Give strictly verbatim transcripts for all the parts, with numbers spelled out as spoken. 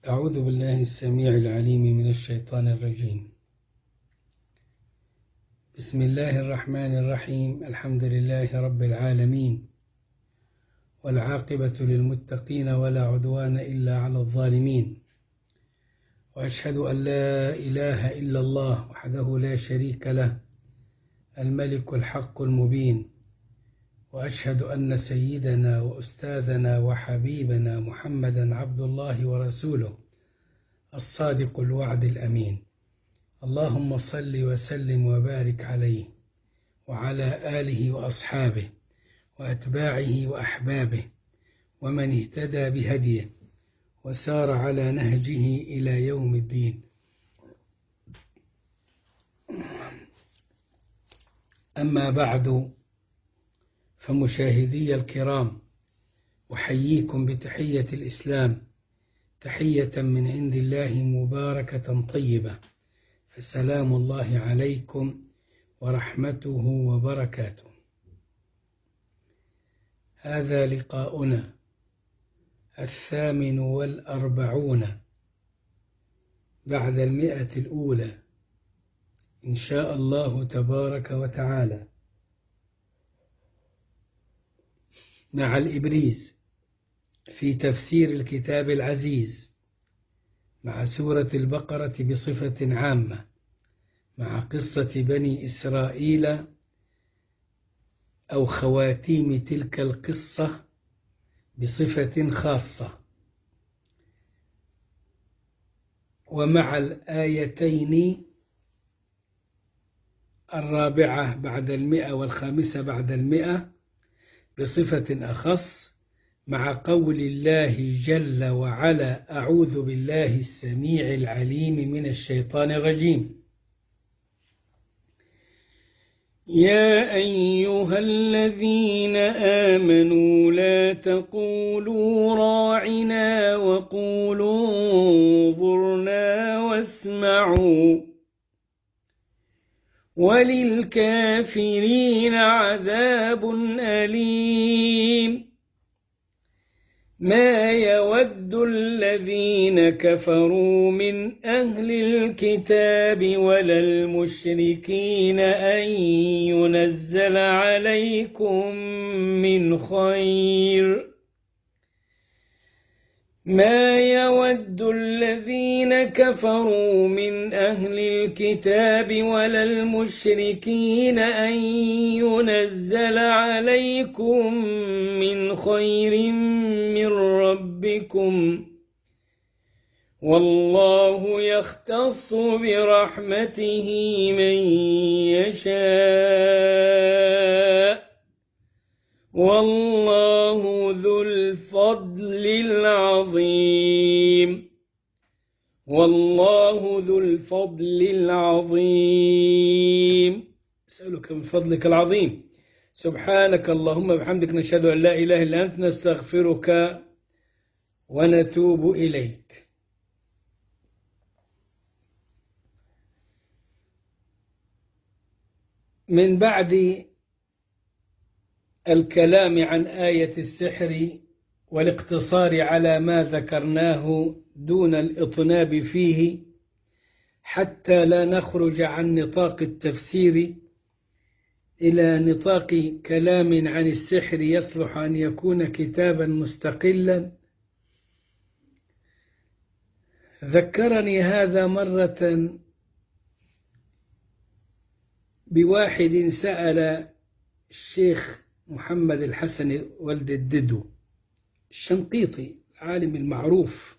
أعوذ بالله السميع العليم من الشيطان الرجيم. بسم الله الرحمن الرحيم. الحمد لله رب العالمين، والعاقبة للمتقين ولا عدوان إلا على الظالمين، وأشهد أن لا إله إلا الله وحده لا شريك له الملك الحق المبين، وأشهد أن سيدنا وأستاذنا وحبيبنا محمدا عبد الله ورسوله الصادق الوعد الأمين. اللهم صل وسلم وبارك عليه وعلى آله وأصحابه وأتباعه وأحبابه ومن اهتدى بهديه وسار على نهجه إلى يوم الدين. أما بعد، فمشاهدي الكرام، أحييكم بتحية الإسلام، تحية من عند الله مباركة طيبة، فسلام الله عليكم ورحمته وبركاته. هذا لقاؤنا الثامن والأربعون بعد المئة الأولى إن شاء الله تبارك وتعالى، مع الإبريز في تفسير الكتاب العزيز، مع سورة البقرة بصفة عامة، مع قصة بني إسرائيل أو خواتيم تلك القصة بصفة خاصة، ومع الآيتين الرابعة بعد المئة والخامسة بعد المئة بصفة أخص، مع قول الله جل وعلا: أعوذ بالله السميع العليم من الشيطان الرجيم. يا أيها الذين آمنوا لا تقولوا راعنا وقولوا انظرنا واسمعوا وللكافرين عذاب أليم. ما يود الذين كفروا من أهل الكتاب ولا المشركين أن ينزل عليكم من خير ما يود الذين كفروا من أهل الكتاب ولا المشركين أن ينزل عليكم من خير من ربكم، والله يختص برحمته من يشاء، والله ذو الفضل العظيم والله ذو الفضل العظيم. أسألك من فضلك العظيم. سبحانك اللهم بحمدك، نشهد أن لا إله إلا أنت، نستغفرك ونتوب إليك. من بعد الكلام عن آية السحر والاقتصار على ما ذكرناه دون الإطناب فيه، حتى لا نخرج عن نطاق التفسير إلى نطاق كلام عن السحر يصلح أن يكون كتابا مستقلا، ذكرني هذا مرة بواحد سأل الشيخ محمد الحسن ولد الددو الشنقيطي العالم المعروف،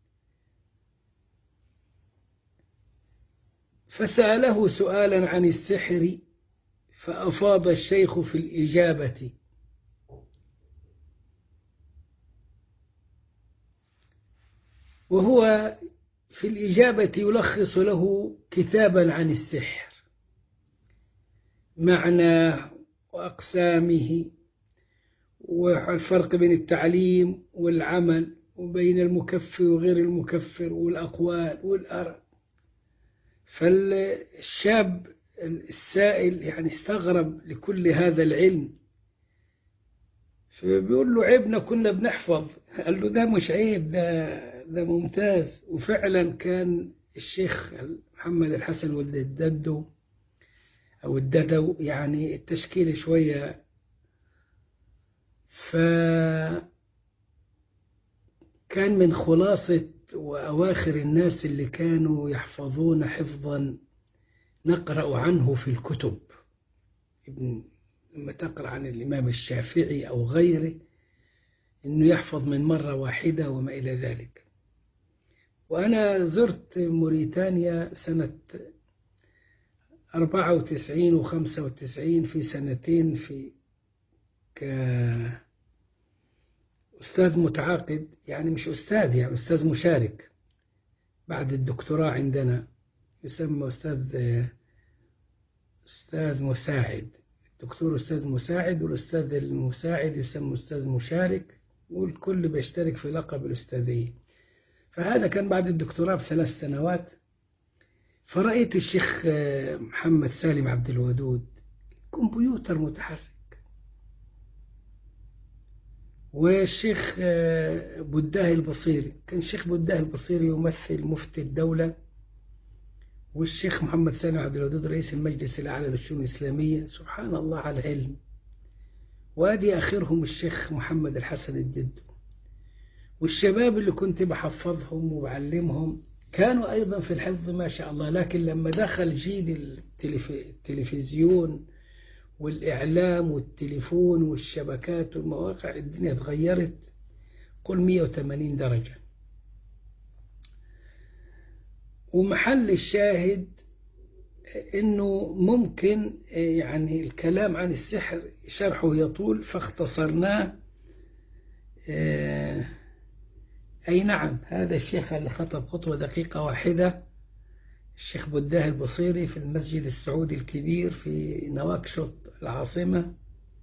فسأله سؤالا عن السحر، فأفاض الشيخ في الإجابة، وهو في الإجابة يلخص له كتابا عن السحر، معناه وأقسامه، والفرق بين التعليم والعمل، وبين المكفر وغير المكفر، والأقوال والآراء. فالشاب السائل يعني استغرب لكل هذا العلم، فبيقول له: عيبنا كنا بنحفظ. قال له: ده مش عيب، ده ده ممتاز. وفعلا كان الشيخ محمد الحسن ولد الددو أو الددو يعني التشكيل شوية، فكان من خلاصة وأواخر الناس اللي كانوا يحفظون حفظا نقرأ عنه في الكتب. ابن لما تقرأ عن الإمام الشافعي أو غيره إنه يحفظ من مرة واحدة وما إلى ذلك. وأنا زرت موريتانيا سنة أربعة وتسعين وخمسة وتسعين في سنتين في كأستاذ متعاقد، يعني مش أستاذ، يعني أستاذ مشارك بعد الدكتوراه عندنا، يسمى أستاذ أستاذ مساعد. الدكتور أستاذ مساعد، والأستاذ المساعد يسمى أستاذ مشارك، والكل بيشترك في لقب الأستاذية. فهذا كان بعد الدكتوراه بثلاث سنوات. فرأيت الشيخ محمد سالم عبد الودود كمبيوتر متحرك، والشيخ بوداه البصيري، كان الشيخ بوداه البصيري يمثل مفتي الدولة، والشيخ محمد سالم عبد الودود رئيس المجلس الأعلى للشؤون الإسلامية. سبحان الله على العلم. وادي آخرهم الشيخ محمد الحسن الددو. والشباب اللي كنت بحفظهم وبعلمهم كانوا أيضا في الحفظ ما شاء الله. لكن لما دخل جيل التلفزيون والإعلام والتليفون والشبكات والمواقع، الدنيا تغيرت قل مئة وثمانين درجة. ومحل الشاهد إنه ممكن يعني الكلام عن السحر شرحه يطول، فاختصرناه. أي نعم، هذا الشيخ اللي خطب خطوة دقيقة واحدة، الشيخ بوداه البصيري، في المسجد السعودي الكبير في نواكشوط العاصمة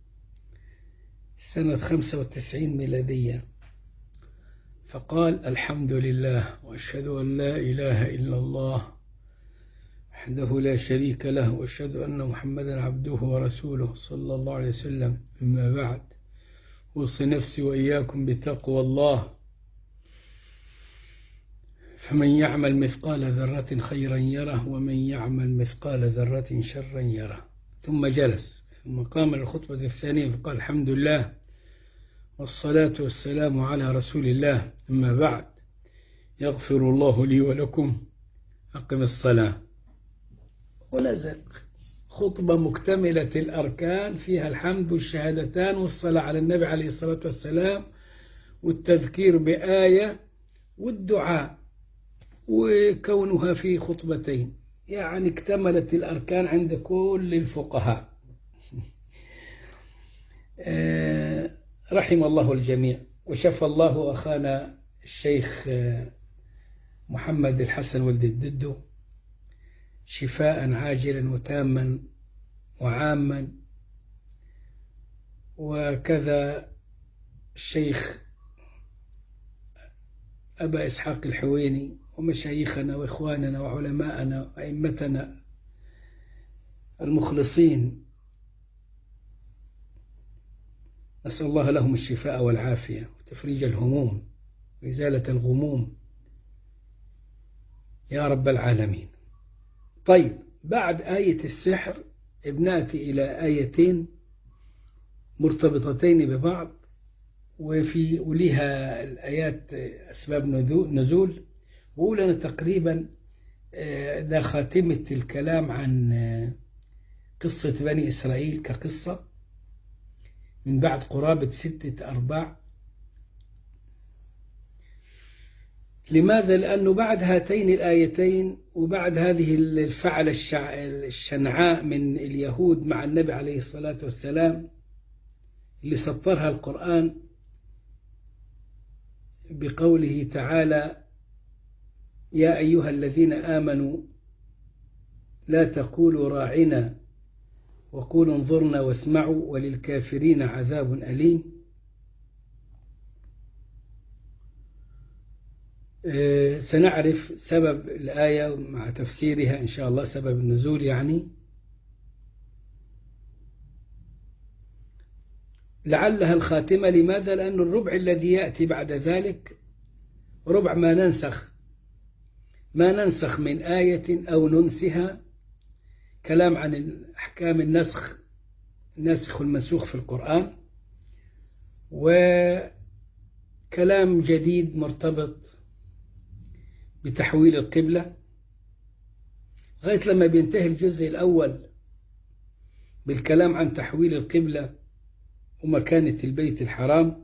سنة خمسة وتسعين ميلادية. فقال: الحمد لله وأشهد أن لا إله إلا الله وحده لا شريك له، وأشهد أن محمدا عبده ورسوله صلى الله عليه وسلم. أما بعد، أوصي نفسي وإياكم بتقوى الله، فمن يعمل مثقال ذرة خيرا يره، ومن يعمل مثقال ذرة شرا يره. ثم جلس، ثم قام للخطبة الثانية فقال: الحمد لله والصلاة والسلام على رسول الله. أما بعد، يغفر الله لي ولكم، أقم الصلاة. ونزل خطبة مكتملة الأركان، فيها الحمد والشهادتان والصلاة على النبي عليه الصلاة والسلام والتذكير بآية والدعاء، وكونها في خطبتين، يعني اكتملت الأركان عند كل الفقهاء. رحم الله الجميع، وشفى الله أخانا الشيخ محمد الحسن ولد الددو شفاء عاجلا وتاما وعاما. وكذا الشيخ أبا إسحاق الحويني ومشايخنا وإخواننا وعلماءنا وأئمتنا المخلصين، نسأل الله لهم الشفاء والعافية وتفريج الهموم وإزالة الغموم يا رب العالمين. طيب، بعد آية السحر بنأتي إلى آيتين مرتبطتين ببعض، وفي وليها الآيات أسباب نزول. وأقول أنا تقريبا ده خاتمة الكلام عن قصة بني إسرائيل كقصة من بعد قرابة ستة أرباع. لماذا؟ لأنه بعد هاتين الآيتين وبعد هذه الفعلة الشنعاء من اليهود مع النبي عليه الصلاة والسلام اللي سطرها القرآن بقوله تعالى: يا أيها الذين آمنوا لا تقولوا راعنا وقولوا انظرنا واسمعوا وللكافرين عذاب أليم. سنعرف سبب الآية مع تفسيرها إن شاء الله، سبب النزول يعني. لعلها الخاتمة. لماذا؟ لأن الربع الذي يأتي بعد ذلك ربع ما ننسخ ما ننسخ من آية أو ننسها، كلام عن أحكام النسخ الناسخ والمنسوخ في القرآن، وكلام جديد مرتبط بتحويل القبلة، لغاية لما بينتهي الجزء الأول بالكلام عن تحويل القبلة ومكانة البيت الحرام،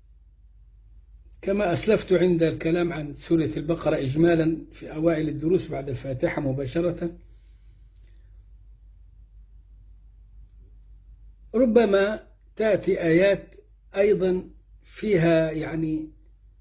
كما أسلفت عند الكلام عن سورة البقرة إجمالا في أوائل الدروس بعد الفاتحة مباشرة. ربما تأتي آيات أيضا فيها يعني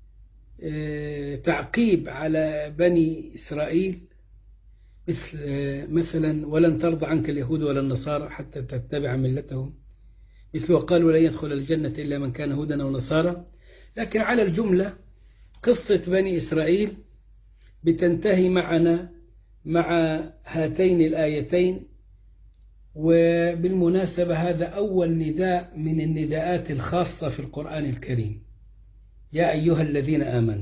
تعقيب على بني إسرائيل، مثل مثلا ولن ترضى عنك اليهود ولا النصارى حتى تتبع ملتهم، مثل وقالوا لن يدخل الجنة إلا من كان هودا أو نصارى. لكن على الجملة قصة بني إسرائيل بتنتهي معنا مع هاتين الآيتين. وبالمناسبة هذا أول نداء من النداءات الخاصة في القرآن الكريم، يا أيها الذين آمنوا.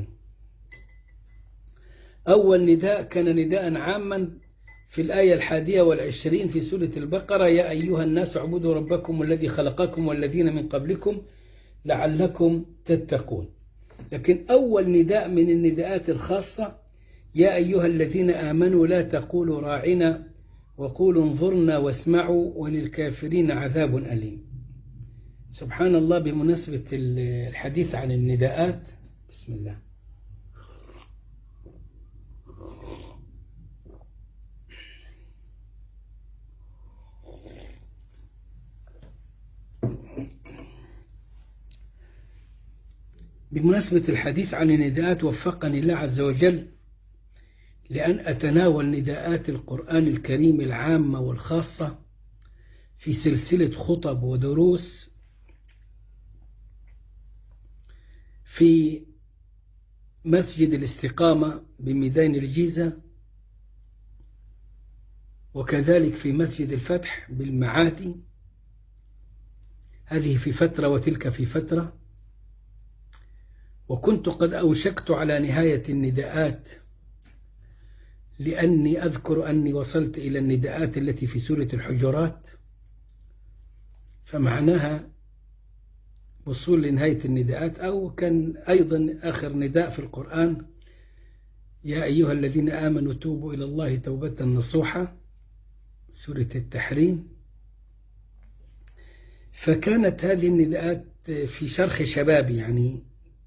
أول نداء كان نداء عاما في الآية الحادية والعشرين في سورة البقرة، يا أيها الناس اعبدوا ربكم الذي خلقكم والذين من قبلكم لعلكم تتقون. لكن أول نداء من النداءات الخاصة، يا أيها الذين آمنوا لا تقولوا راعنا وقولوا انظرنا واسمعوا وللكافرين عذاب أليم. سبحان الله. بمناسبة الحديث عن النداءات، بسم الله. بمناسبة الحديث عن النداءات وفقني الله عز وجل لأن أتناول نداءات القرآن الكريم العامة والخاصة في سلسلة خطب ودروس في مسجد الاستقامة بميدان الجيزة، وكذلك في مسجد الفتح بالمعادي، هذه في فترة وتلك في فترة. وكنت قد أوشكت على نهاية النداءات، لأني أذكر أني وصلت إلى النداءات التي في سورة الحجرات، فمعناها وصول لنهاية النداءات. أو كان أيضا آخر نداء في القرآن يا أيها الذين آمنوا توبوا إلى الله توبة نصوحا، سورة التحريم. فكانت هذه النداءات في شرخ شباب، يعني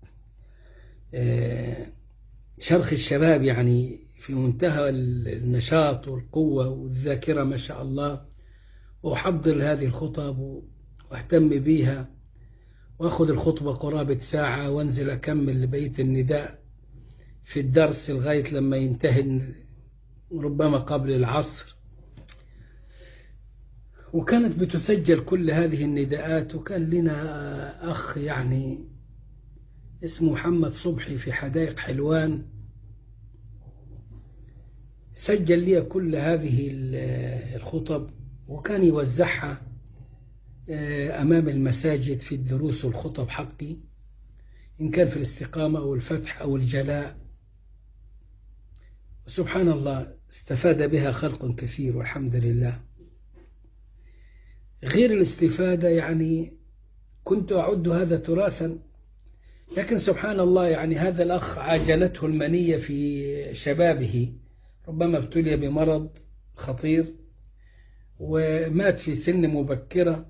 شرخ الشباب، يعني في منتهى النشاط والقوة والذاكرة ما شاء الله. وأحضر هذه الخطب واهتم بيها، وأخذ الخطبة قرابة ساعة وانزل أكمل لبيت النداء في الدرس لغاية لما ينتهي ربما قبل العصر. وكانت بتسجل كل هذه النداءات. وكان لنا أخ يعني اسمه محمد صبحي في حدائق حلوان، سجل لي كل هذه الخطب وكان يوزعها أمام المساجد في الدروس والخطب حقي، إن كان في الاستقامة أو الفتح أو الجلاء. وسبحان الله استفاد بها خلق كثير والحمد لله. غير الاستفادة يعني كنت أعد هذا تراثا، لكن سبحان الله يعني هذا الأخ عاجلته المنية في شبابه، ربما ابتلي بمرض خطير ومات في سن مبكرة.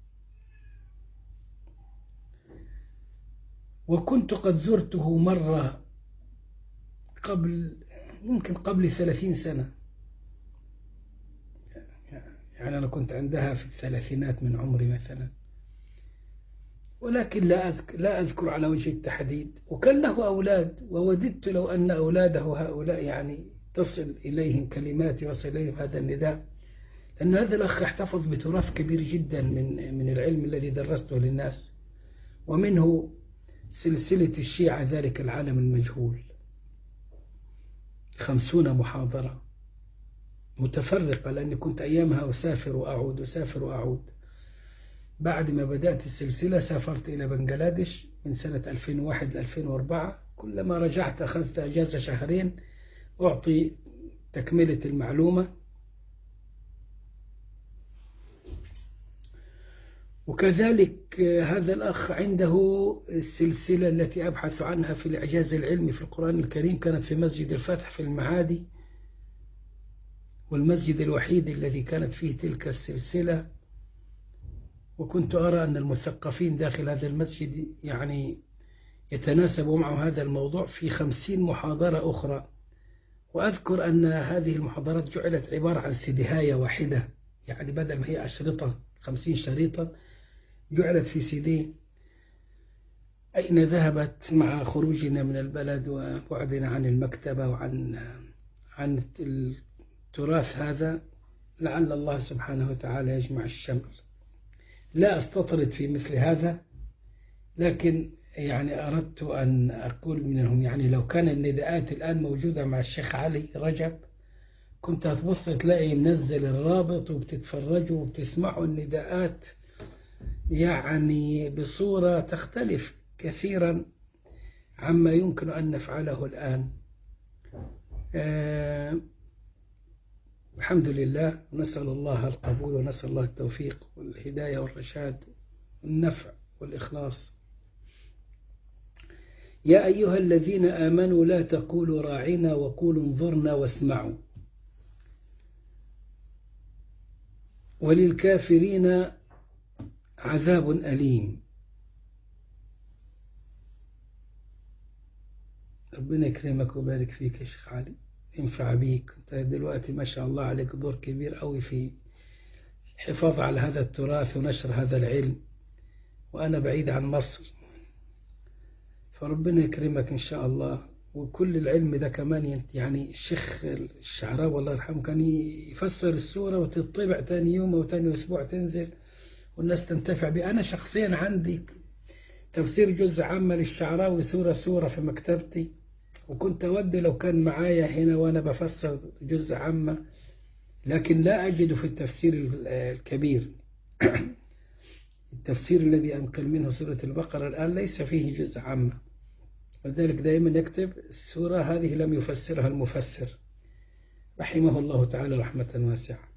وكنت قد زرته مرة قبل يمكن قبل ثلاثين سنة، يعني أنا كنت عندها في الثلاثينات من عمري مثلا، ولكن لا أذكر, لا أذكر على وجه التحديد. وكان له أولاد، ووددت لو أن أولاده هؤلاء يعني تصل إليهم كلماتي وصل إليهم هذا النداء، لأن هذا الأخ احتفظ بتراث كبير جدا من من العلم الذي درسته للناس، ومنه سلسلة الشيعة ذلك العالم المجهول، خمسون محاضرة متفرقة، لأني كنت أيامها أسافر وأعود أسافر وأعود. بعد ما بدأت السلسلة سافرت إلى بنغلاديش من سنة ألفين وواحد ل ألفين وأربعة، كلما رجعت أخذت أجازة شهرين أعطي تكملة المعلومة. وكذلك هذا الأخ عنده السلسلة التي أبحث عنها في الإعجاز العلمي في القرآن الكريم، كانت في مسجد الفتح في المعادي، والمسجد الوحيد الذي كانت فيه تلك السلسلة. وكنت أرى أن المثقفين داخل هذا المسجد يعني يتناسب معه هذا الموضوع في خمسين محاضرة أخرى. وأذكر أن هذه المحاضرات جعلت عبارة عن سيديهاية واحدة، يعني بدل ما هي أشرطة خمسين شريطة جعلت في سيدي. أين ذهبت مع خروجنا من البلد وبعدنا عن المكتبة وعن عن التراث هذا؟ لعل الله سبحانه وتعالى يجمع الشمل. لا أستطرد في مثل هذا، لكن يعني أردت أن أقول منهم، يعني لو كان النداءات الآن موجودة مع الشيخ علي رجب كنت هتبص تلاقي منزل الرابط وبتتفرجوا وبتسمعوا النداءات يعني بصورة تختلف كثيرا عما يمكن أن نفعله الآن. آه الحمد لله، نسأل الله القبول ونسأل الله التوفيق والهداية والرشاد والنفع والإخلاص. يا أيها الذين آمنوا لا تقولوا راعنا وقولوا انظرنا واسمعوا وللكافرين عذاب أليم. ربنا يكرمك ويبارك فيك يا شيخ علي، ينفع بيك. انت دلوقتي ما شاء الله عليك دور كبير قوي في الحفاظ على هذا التراث ونشر هذا العلم، وأنا بعيد عن مصر، فربنا يكرمك إن شاء الله. وكل العلم ده كمان يعني الشيخ الشعراوي الله يرحمه كان يفسر السورة وتطبع تاني يوم أو تاني أسبوع تنزل والناس تنتفع بها. أنا شخصيا عندي تفسير جزء عامة للشعراوي سورة سورة في مكتبتي، وكنت أودي لو كان معايا هنا وأنا بفسر جزء عامة، لكن لا أجد في التفسير الكبير. التفسير الذي أنقل منه سورة البقرة الآن ليس فيه جزء عامة، ولذلك دائما يكتب السورة هذه لم يفسرها المفسر رحمه الله تعالى رحمة واسعة.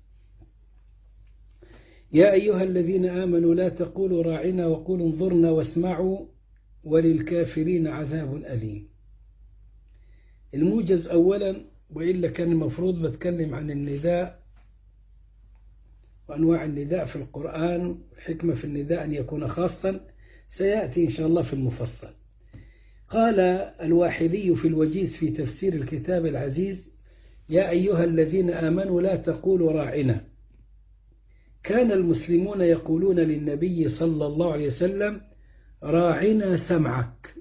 يا أيها الذين آمنوا لا تقولوا راعنا وقولوا انظرنا واسمعوا وللكافرين عذاب أليم. الموجز أولا، وإلا كان المفروض بتكلم عن النداء وأنواع النداء في القرآن، الحكمة في النداء أن يكون خاصا، سيأتي إن شاء الله في المفصل. قال الواحدي في الوجيز في تفسير الكتاب العزيز: يا أيها الذين آمنوا لا تقولوا راعنا. كان المسلمون يقولون للنبي صلى الله عليه وسلم: راعنا سمعك.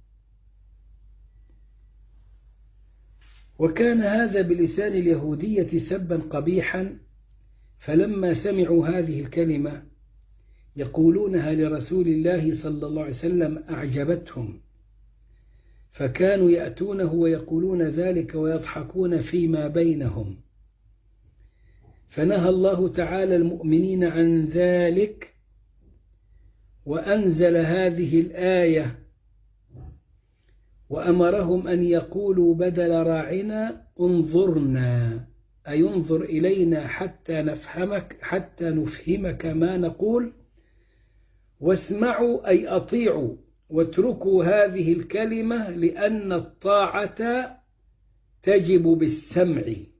وكان هذا بلسان اليهودية سبا قبيحا، فلما سمعوا هذه الكلمة يقولونها لرسول الله صلى الله عليه وسلم أعجبتهم، فكانوا يأتونه ويقولون ذلك ويضحكون فيما بينهم، فنهى الله تعالى المؤمنين عن ذلك وأنزل هذه الآية وأمرهم أن يقولوا بدل راعنا انظرنا، أي انظر إلينا حتى نفهمك حتى نفهمك ما نقول، واسمعوا أي أطيعوا، واتركوا هذه الكلمة لأن الطاعة تجب بالسمع.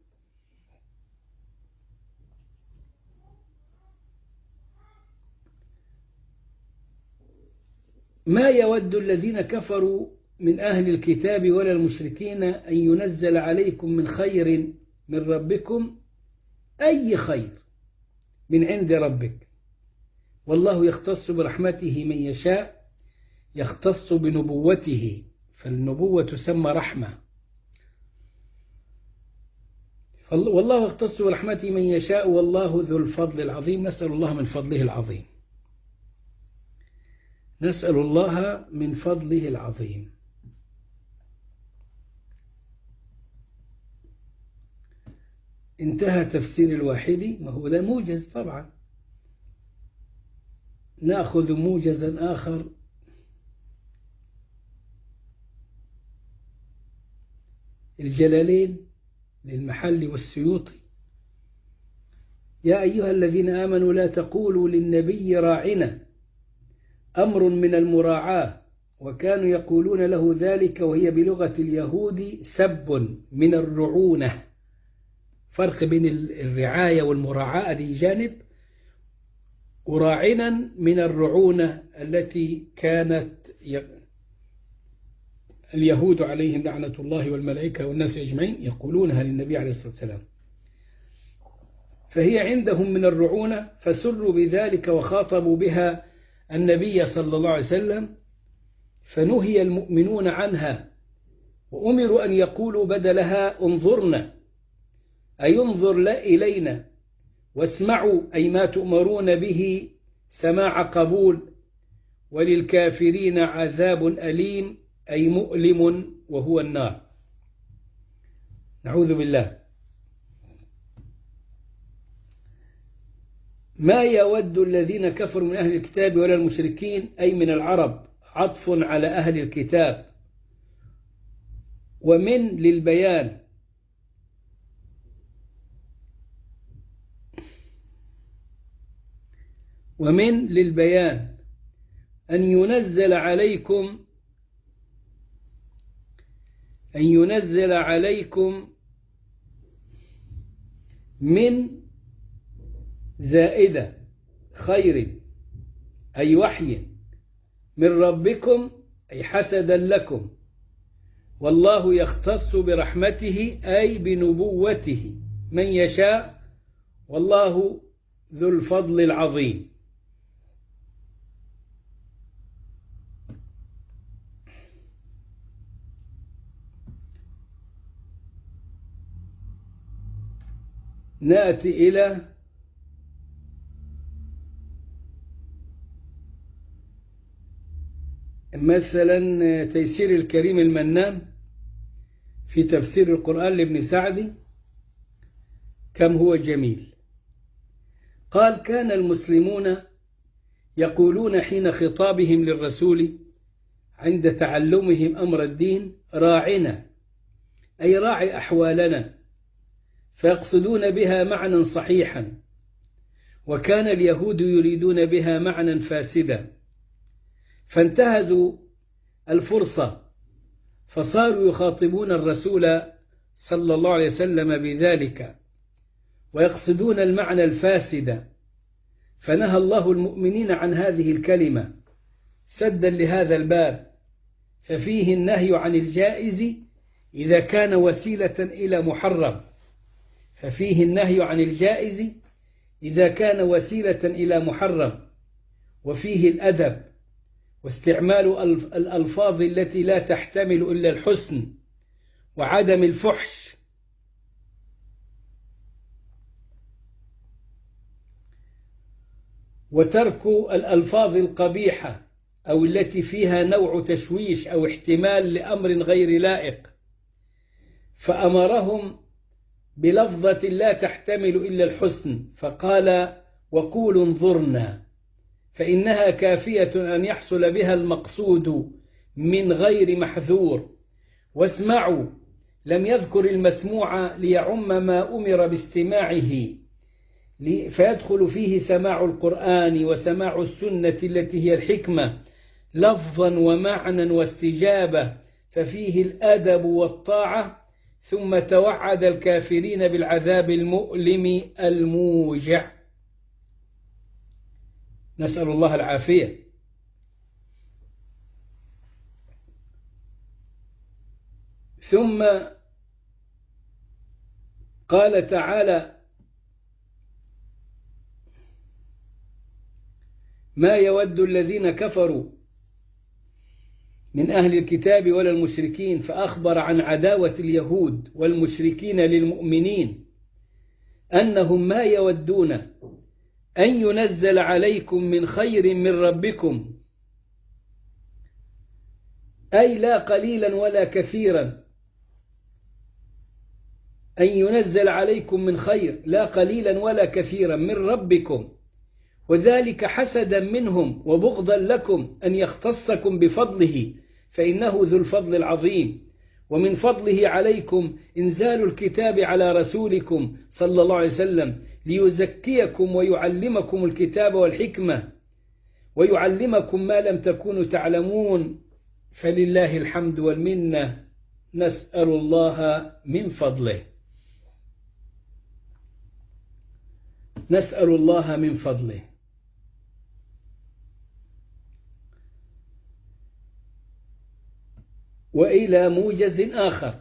ما يود الذين كفروا من أهل الكتاب ولا المشركين أن ينزل عليكم من خير من ربكم، أي خير من عند ربك، والله يختص برحمته من يشاء، يختص بنبوته، فالنبوة تسمى رحمة، والله يختص برحمته من يشاء والله ذو الفضل العظيم. نسأل الله من فضله العظيم، نسأل الله من فضله العظيم. انتهى تفسير الواحدي، ما هو ده موجز طبعا. نأخذ موجزا آخر الجلالين للمحلي والسيوطي: يا أيها الذين آمنوا لا تقولوا للنبي راعنا، أمر من المراعاة، وكانوا يقولون له ذلك وهي بلغة اليهود سب من الرعونة. فرق بين الرعاية والمراعاة دي جانب، وراعنا من الرعونة التي كانت اليهود عليهم لعنة الله والملائكة والناس أجمعين يقولونها للنبي عليه الصلاة والسلام، فهي عندهم من الرعونة، فسروا بذلك وخاطبوا بها النبي صلى الله عليه وسلم، فنهي المؤمنون عنها وأمروا أن يقولوا بدلها انظرنا، أي انظر لا إلينا، واسمعوا أي ما تؤمرون به سماع قبول، وللكافرين عذاب أليم أي مؤلم وهو النار. نعوذ بالله. ما يود الذين كفروا من أهل الكتاب ولا المشركين أي من العرب، عطف على أهل الكتاب، ومن للبيان، ومن للبيان أن ينزل عليكم أن ينزل عليكم من زائدة خير أي وحي من ربكم أي حسدا لكم، والله يختص برحمته أي بنبوته من يشاء، والله ذو الفضل العظيم. نأتي إلى مثلا تيسير الكريم المنان في تفسير القرآن لابن سعدي، كم هو جميل. قال: كان المسلمون يقولون حين خطابهم للرسول عند تعلمهم أمر الدين راعنا، أي راعي أحوالنا، فيقصدون بها معنى صحيحا، وكان اليهود يريدون بها معنى فاسدا، فانتهزوا الفرصة فصاروا يخاطبون الرسول صلى الله عليه وسلم بذلك ويقصدون المعنى الفاسد، فنهى الله المؤمنين عن هذه الكلمة سدا لهذا الباب، ففيه النهي عن الجائز إذا كان وسيلة إلى محرم، ففيه النهي عن الجائز إذا كان وسيلة إلى محرم، وفيه الأدب واستعمال الألفاظ التي لا تحتمل إلا الحسن وعدم الفحش، وترك الألفاظ القبيحة أو التي فيها نوع تشويش أو احتمال لأمر غير لائق، فأمرهم بلفظة لا تحتمل إلا الحسن، فقال: وقولوا انظرنا، فإنها كافية أن يحصل بها المقصود من غير محذور، واسمعوا لم يذكر المسموع ليعم ما أمر باستماعه، فيدخل فيه سماع القرآن وسماع السنة التي هي الحكمة لفظا ومعنى واستجابة، ففيه الأدب والطاعة، ثم توعد الكافرين بالعذاب المؤلم الموجع. نسأل الله العافية. ثم قال تعالى: ما يود الذين كفروا من أهل الكتاب ولا المشركين، فأخبر عن عداوة اليهود والمشركين للمؤمنين أنهم ما يودون أن ينزل عليكم من خير من ربكم، أي لا قليلا ولا كثيرا، أن ينزل عليكم من خير لا قليلا ولا كثيرا من ربكم، وذلك حسدا منهم وبغضا لكم أن يختصكم بفضله، فإنه ذو الفضل العظيم، ومن فضله عليكم إنزال الكتاب على رسولكم صلى الله عليه وسلم ليزكيكم ويعلمكم الكتاب والحكمة ويعلمكم ما لم تكونوا تعلمون، فلله الحمد والمنة. نسأل الله من فضله، نسأل الله من فضله. وإلى موجز آخر،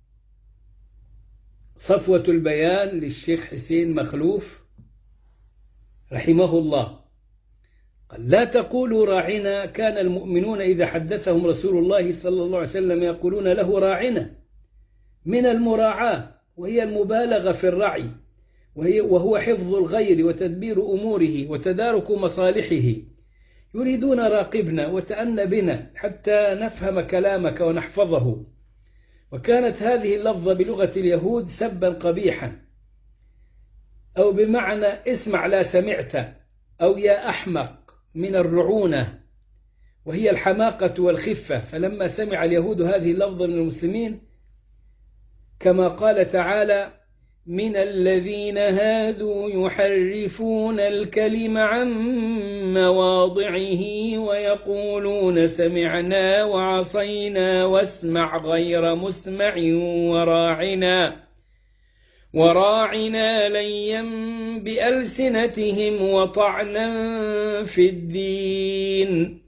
صفوة البيان للشيخ حسين مخلوف رحمه الله قال: لا تقولوا راعنا، كان المؤمنون إذا حدثهم رسول الله صلى الله عليه وسلم يقولون له راعنا، من المراعاة وهي المبالغة في الرعي، وهي وهو حفظ الغير وتدبير أموره وتدارك مصالحه. يريدون راقبنا وتأن بنا حتى نفهم كلامك ونحفظه. وكانت هذه اللفظة بلغة اليهود سبا قبيحا، أو بمعنى اسمع لا سمعت، أو يا أحمق، من الرعونة وهي الحماقة والخفة. فلما سمع اليهود هذه اللفظة من المسلمين، كما قال تعالى: من الذين هادوا يحرفون الكلم عن مواضعه ويقولون سمعنا وعصينا واسمع غير مسمع وراعنا وراعنا ليا بألسنتهم وطعنا في الدين.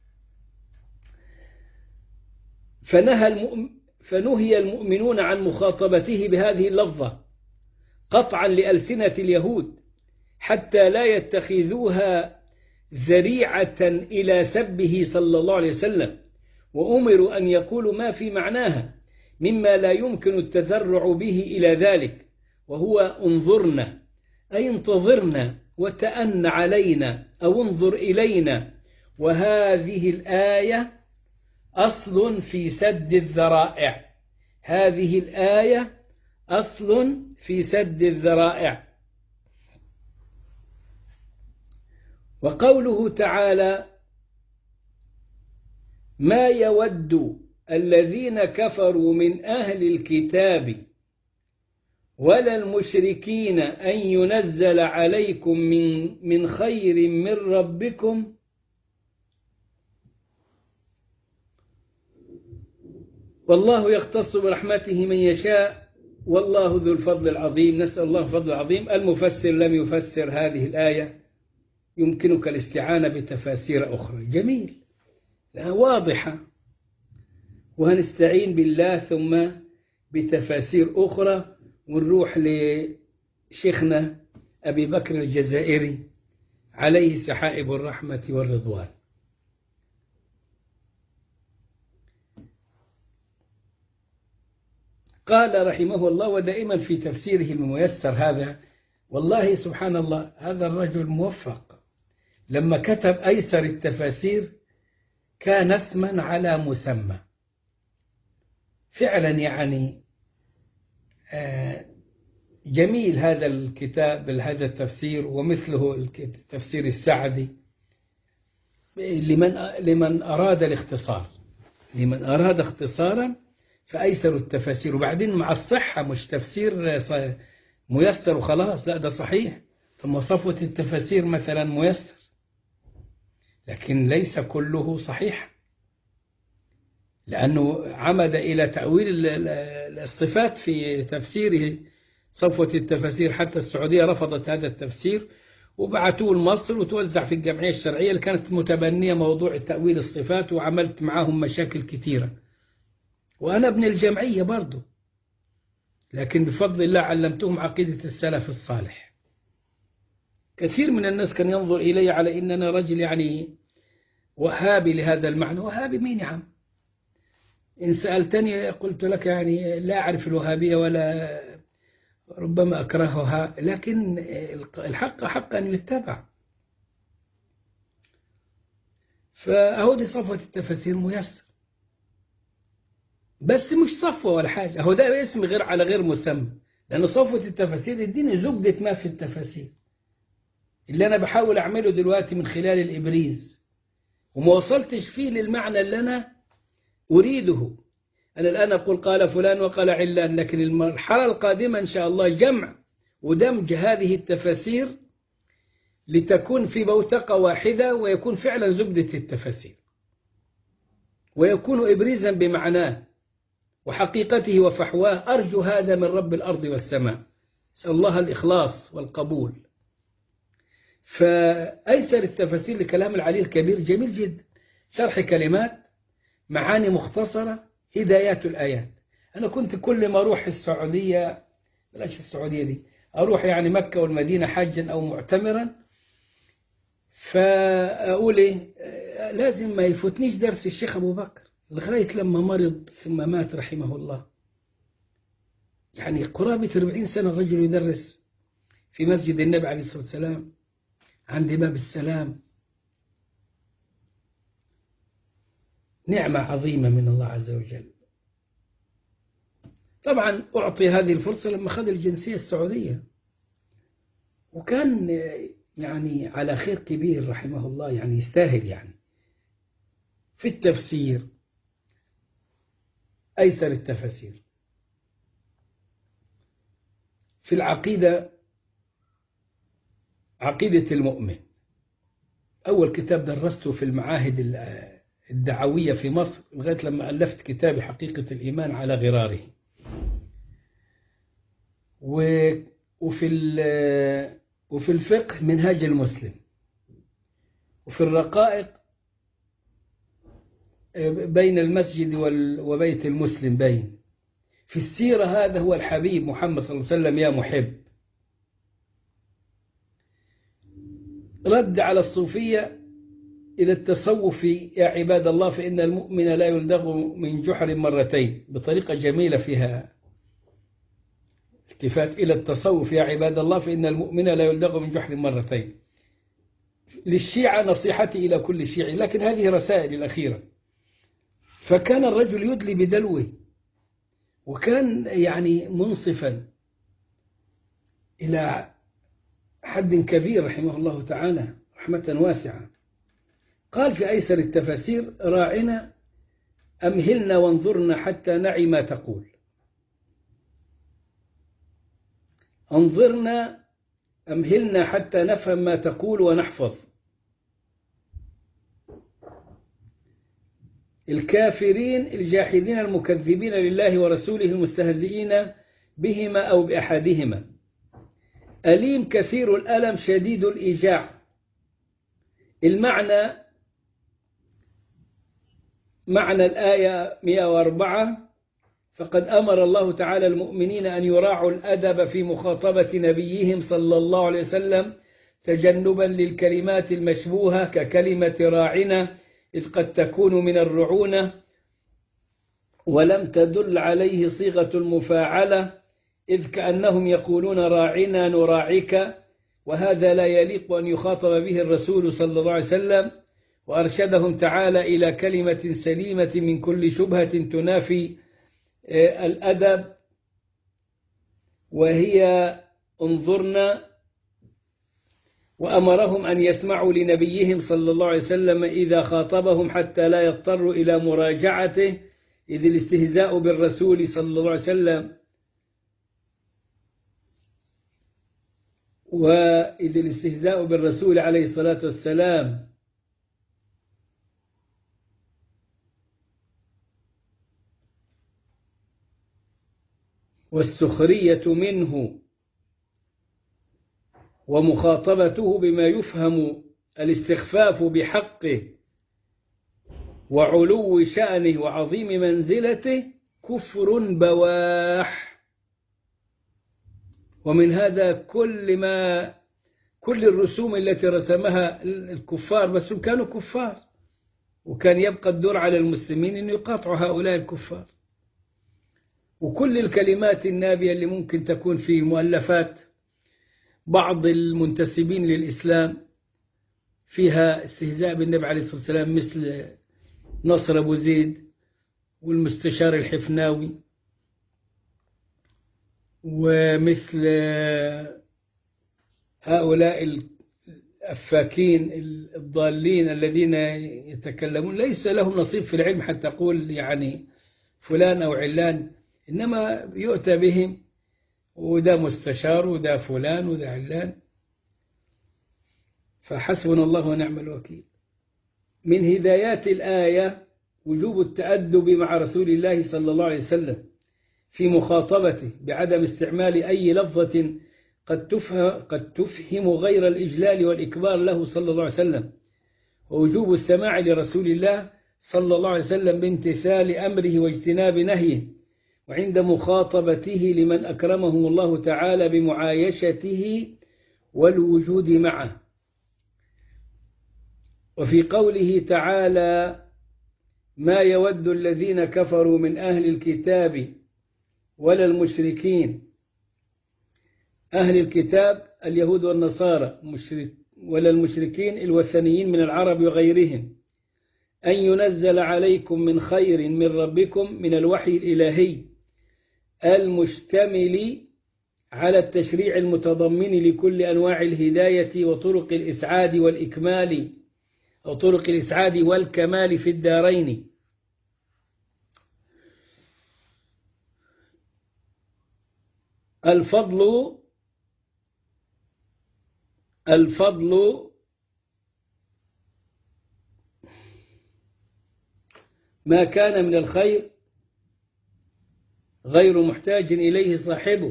فنهى المؤمن فنهي المؤمنون عن مخاطبته بهذه اللفظة قطعا لألسنة اليهود، حتى لا يتخذوها ذريعة إلى سبه صلى الله عليه وسلم، وأمروا أن يقولوا ما في معناها مما لا يمكن التذرع به إلى ذلك، وهو انظرنا، أي انتظرنا وتأن علينا أو انظر إلينا. وهذه الآية أصل في سد الذرائع، هذه الآية أصل في سد الذرائع. وقوله تعالى: ما يود الذين كفروا من أهل الكتاب ولا المشركين أن ينزل عليكم من من خير من ربكم والله يختص برحمته من يشاء والله ذو الفضل العظيم. نسأل الله الفضل العظيم. المفسر لم يفسر هذه الآية، يمكنك الاستعانة بتفاسير أخرى. جميل، واضحة، وهنستعين بالله ثم بتفاسير أخرى، ونروح لشيخنا أبي بكر الجزائري عليه سحائب الرحمة والرضوان. قال رحمه الله، ودائما في تفسيره الميسر هذا، والله سبحان الله هذا الرجل موفق، لما كتب أيسر التفاسير كان اسما على مسمى فعلا. يعني جميل هذا الكتاب، هذا التفسير، ومثله التفسير السعدي لمن لمن أراد الاختصار، لمن أراد اختصارا فأيسر التفاسير. وبعدين مع الصحة، مش تفسير ميسر وخلاص، لا ده صحيح. ثم صفوة التفاسير مثلا ميسر، لكن ليس كله صحيح، لأنه عمد إلى تأويل الصفات في تفسيره. صفوة التفاسير حتى السعودية رفضت هذا التفسير وبعتوه لمصر وتوزع في الجمعية الشرعية اللي كانت متبنية موضوع تأويل الصفات، وعملت معاهم مشاكل كثيرة، وأنا ابن الجمعية برضو، لكن بفضل الله علمتهم عقيدة السلف الصالح. كثير من الناس كان ينظر إلي على إن أنا رجل يعني وهابي لهذا المعنى. وهابي مين يا عم؟ إن سألتني قلت لك يعني لا أعرف الوهابية ولا ربما أكرهها، لكن الحق حق أن يتبع. فأهو دي صفوة التفاسير ميسر، بس مش صفوة ولا حاجة، أهو ده اسم غير على غير مسمى، لأن صفوة التفاسير اديني زبدة ما في التفاسير اللي أنا بحاول أعمله دلوقتي من خلال الإبريز، وما وصلتش فيه للمعنى اللي أنا أريده. أنا الآن أقول قال فلان وقال علان، لكن المرحلة القادمة إن شاء الله جمع ودمج هذه التفاسير لتكون في بوتقة واحدة، ويكون فعلا زبدة التفاسير، ويكون إبريزا بمعناه وحقيقته وفحواه. أرجو هذا من رب الأرض والسماء، أسأل الله الإخلاص والقبول. فأيسر التفاسير لكلام العلي الكبير جميل جدا، شرح كلمات، معاني مختصرة، هدايات الآيات. أنا كنت كل ما أروح السعودية، بلاش السعودية دي، أروح يعني مكة والمدينة حاجا أو معتمرا، فأقول إيه، لازم ما يفوتنيش درس الشيخ أبو بكر لغاية لما مرض ثم مات رحمه الله. يعني قرابة أربعين سنة الرجل يدرس في مسجد النبي عليه الصلاة والسلام عند باب السلام. نعمة عظيمة من الله عز وجل. طبعا أعطي هذه الفرصة لما أخذ الجنسية السعودية، وكان يعني على خير كبير رحمه الله، يعني يستاهل يعني في التفسير، أيسر التفاسير. في العقيدة، عقيدة المؤمن، أول كتاب درسته في المعاهد الدعوية في مصر لغاية لما ألفت كتابي حقيقة الإيمان على غراره. وفي وفي الفقه منهاج المسلم، وفي الرقائق بين المسجد وبيت المسلم بين. في السيرة هذا هو الحبيب محمد صلى الله عليه وسلم يا محب. رد على الصوفية إلى التصوف يا عباد الله فإن المؤمن لا يلدغ من جحر مرتين، بطريقة جميلة فيها التفات إلى التصوف يا عباد الله فإن المؤمن لا يلدغ من جحر مرتين. للشيعة نصيحتي إلى كل شيعي، لكن هذه رسائل الأخيرة. فكان الرجل يدلي بدلوه، وكان يعني منصفا إلى حد كبير رحمه الله تعالى رحمة واسعة. قال في أيسر التفاسير: راعنا أمهلنا وانظرنا حتى نعي ما تقول. انظرنا أمهلنا حتى نفهم ما تقول ونحفظ. الكافرين الجاحدين المكذبين لله ورسوله المستهزئين بهما أو بأحدهما. أليم كثير الألم شديد الإيجاع. المعنى، معنى الآية مئة وأربعة: فقد أمر الله تعالى المؤمنين أن يراعوا الأدب في مخاطبة نبيهم صلى الله عليه وسلم تجنبا للكلمات المشبوهة ككلمة راعنا، إذ قد تكون من الرعونة ولم تدل عليه صيغة المفاعلة، إذ كأنهم يقولون راعنا نراعيك، وهذا لا يليق أن يخاطب به الرسول صلى الله عليه وسلم. وأرشدهم تعالى إلى كلمة سليمة من كل شبهة تنافي الأدب، وهي انظرنا. وأمرهم أن يسمعوا لنبيهم صلى الله عليه وسلم إذا خاطبهم حتى لا يضطروا إلى مراجعته، إذ الاستهزاء بالرسول صلى الله عليه وسلم وإذ الاستهزاء بالرسول عليه الصلاة والسلام والسخرية منه ومخاطبته بما يفهم الاستخفاف بحقه وعلو شأنه وعظيم منزلته كفر بواح. ومن هذا كل ما كل الرسوم التي رسمها الكفار، بس كانوا كفار، وكان يبقى الدور على المسلمين أن يقاطعوا هؤلاء الكفار. وكل الكلمات النابية اللي ممكن تكون في مؤلفات بعض المنتسبين للإسلام فيها استهزاء بالنبي عليه الصلاة والسلام، مثل نصر أبو زيد والمستشار الحفناوي، ومثل هؤلاء الأفاكين الضالين الذين يتكلمون ليس لهم نصيب في العلم حتى أقول يعني فلان أو علان، إنما يؤتى بهم وده مستشار وده فلان وده علان. فحسبنا الله ونعم الوكيل. من هدايات الآية وجوب التأدب مع رسول الله صلى الله عليه وسلم في مخاطبته بعدم استعمال أي لفظة قد تفهم, قد تفهم غير الإجلال والإكبار له صلى الله عليه وسلم، ووجوب السماع لرسول الله صلى الله عليه وسلم بامتثال أمره واجتناب نهيه، وعند مخاطبته لمن أكرمهم الله تعالى بمعايشته والوجود معه. وفي قوله تعالى: ما يود الذين كفروا من أهل الكتاب ولا المشركين، أهل الكتاب اليهود والنصارى، ولا المشركين الوثنيين من العرب وغيرهم، أن ينزل عليكم من خير من ربكم من الوحي الإلهي المشتمل على التشريع المتضمن لكل أنواع الهداية وطرق الإسعاد والإكمال أو طرق الإسعاد والكمال في الدارين. الفضل الفضل ما كان من الخير غير محتاج إليه صاحبه،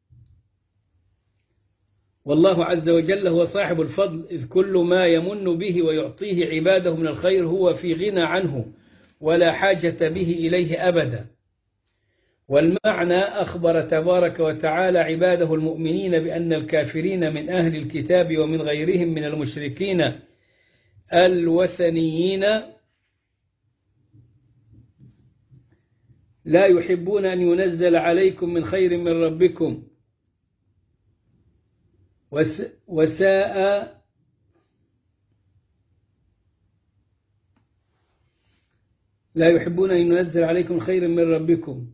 والله عز وجل هو صاحب الفضل، إذ كل ما يمن به ويعطيه عباده من الخير هو في غنى عنه ولا حاجة به إليه أبدا. والمعنى أخبر تبارك وتعالى عباده المؤمنين بأن الكافرين من أهل الكتاب ومن غيرهم من المشركين الوثنيين لا يحبون أن ينزل عليكم من خير من ربكم، وساء لا يحبون أن ينزل عليكم خير من ربكم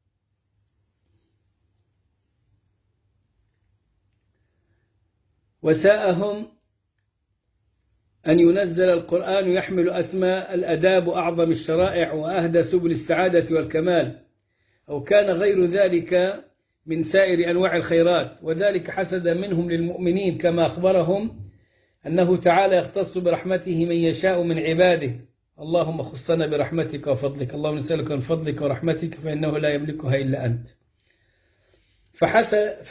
وساءهم أن ينزل القرآن يحمل أسماء الأداب أعظم الشرائع وأهدى سبل السعادة والكمال، أو كان غير ذلك من سائر أنواع الخيرات، وذلك حسد منهم للمؤمنين كما أخبرهم أنه تعالى يختص برحمته من يشاء من عباده. اللهم خصنا برحمتك وفضلك، اللهم نسألك من فضلك ورحمتك فإنه لا يملكها إلا أنت. فحسد,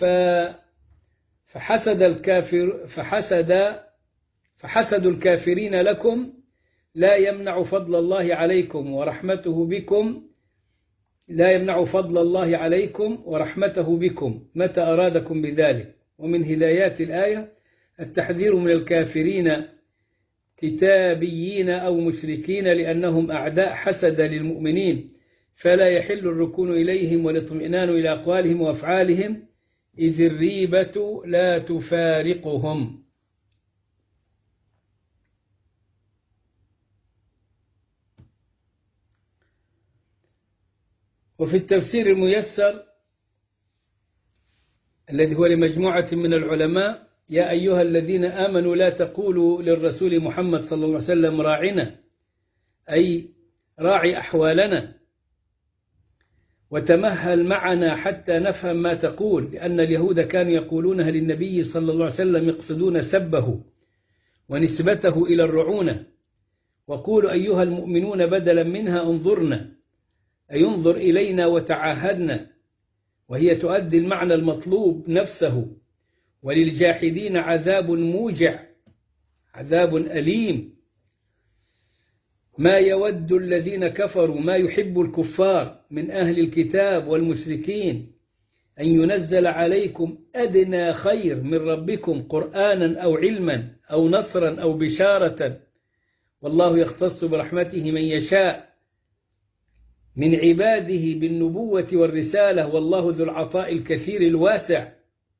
فحسد الكافر فحسد فحسد الكافرين لكم لا يمنع فضل الله عليكم ورحمته بكم لا يمنع فضل الله عليكم ورحمته بكم متى أرادكم بذلك. ومن هدايات الآية التحذير من الكافرين كتابيين أو مشركين لأنهم أعداء حسد للمؤمنين، فلا يحل الركون إليهم والاطمئنان إلى أقوالهم وأفعالهم، إذ الريبة لا تفارقهم. وفي التفسير الميسر الذي هو لمجموعة من العلماء: يا أيها الذين آمنوا لا تقولوا للرسول محمد صلى الله عليه وسلم راعنا، أي راعي أحوالنا وتمهل معنا حتى نفهم ما تقول، لأن اليهود كانوا يقولونها للنبي صلى الله عليه وسلم يقصدون سبه ونسبته إلى الرعونة. وقولوا أيها المؤمنون بدلا منها انظرنا، أي انظر إلينا وتعاهدنا، وهي تؤدي المعنى المطلوب نفسه. وللجاحدين عذاب موجع، عذاب أليم. ما يود الذين كفروا، ما يحب الكفار من أهل الكتاب والمشركين أن ينزل عليكم أدنى خير من ربكم قرآنا أو علما أو نصرا أو بشارة، والله يختص برحمته من يشاء من عباده بالنبوة والرسالة، والله ذو العطاء الكثير الواسع.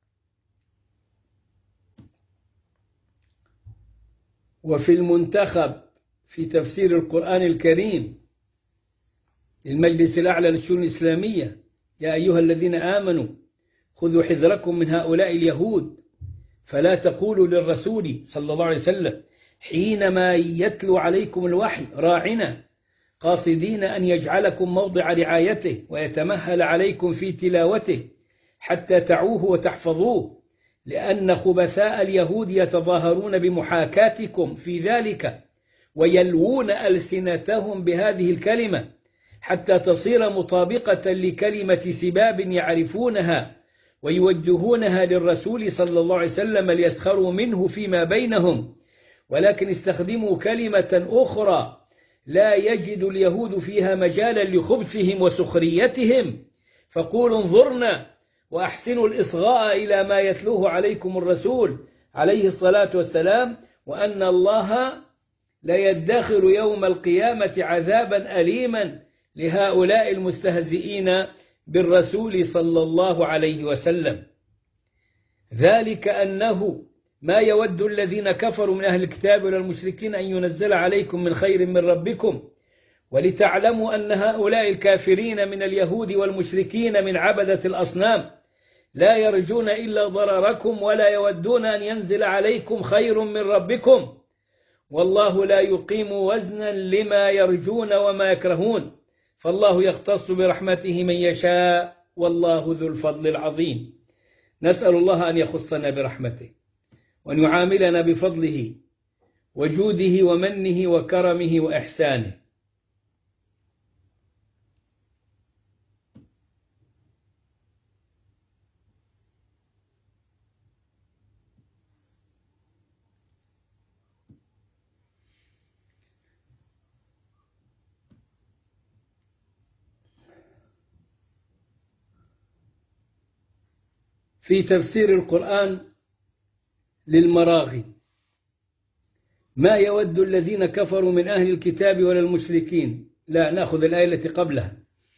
وفي المنتخب في تفسير القرآن الكريم للمجلس الأعلى للشؤون الإسلامية: يا أيها الذين آمنوا خذوا حذركم من هؤلاء اليهود، فلا تقولوا للرسول صلى الله عليه وسلم حينما يتلو عليكم الوحي راعنا، قاصدين أن يجعلكم موضع رعايته ويتمهل عليكم في تلاوته حتى تعوه وتحفظوه، لأن خبثاء اليهود يتظاهرون بمحاكاتكم في ذلك ويلوون ألسنتهم بهذه الكلمة حتى تصير مطابقة لكلمة سباب يعرفونها ويوجهونها للرسول صلى الله عليه وسلم ليسخروا منه فيما بينهم، ولكن استخدموا كلمة أخرى لا يجد اليهود فيها مجالا لخبثهم وسخريتهم، فقولوا انظرنا وأحسنوا الإصغاء إلى ما يتلوه عليكم الرسول عليه الصلاة والسلام، وأن الله لا يدخر يوم القيامة عذابا أليما لهؤلاء المستهزئين بالرسول صلى الله عليه وسلم. ذلك أنه ما يود الذين كفروا من أهل الكتاب والمشركين أن ينزل عليكم من خير من ربكم، ولتعلموا أن هؤلاء الكافرين من اليهود والمشركين من عبدة الأصنام لا يرجون إلا ضرركم ولا يودون أن ينزل عليكم خير من ربكم، والله لا يقيم وزنا لما يرجون وما يكرهون، فالله يختص برحمته من يشاء والله ذو الفضل العظيم. نسأل الله أن يخصنا برحمته وأن يعاملنا بفضله وجوده ومنه وكرمه وإحسانه. في تفسير القرآن للمراغي: ما يود الذين كفروا من أهل الكتاب ولا المشركين. لا، نأخذ الآية التي قبلها: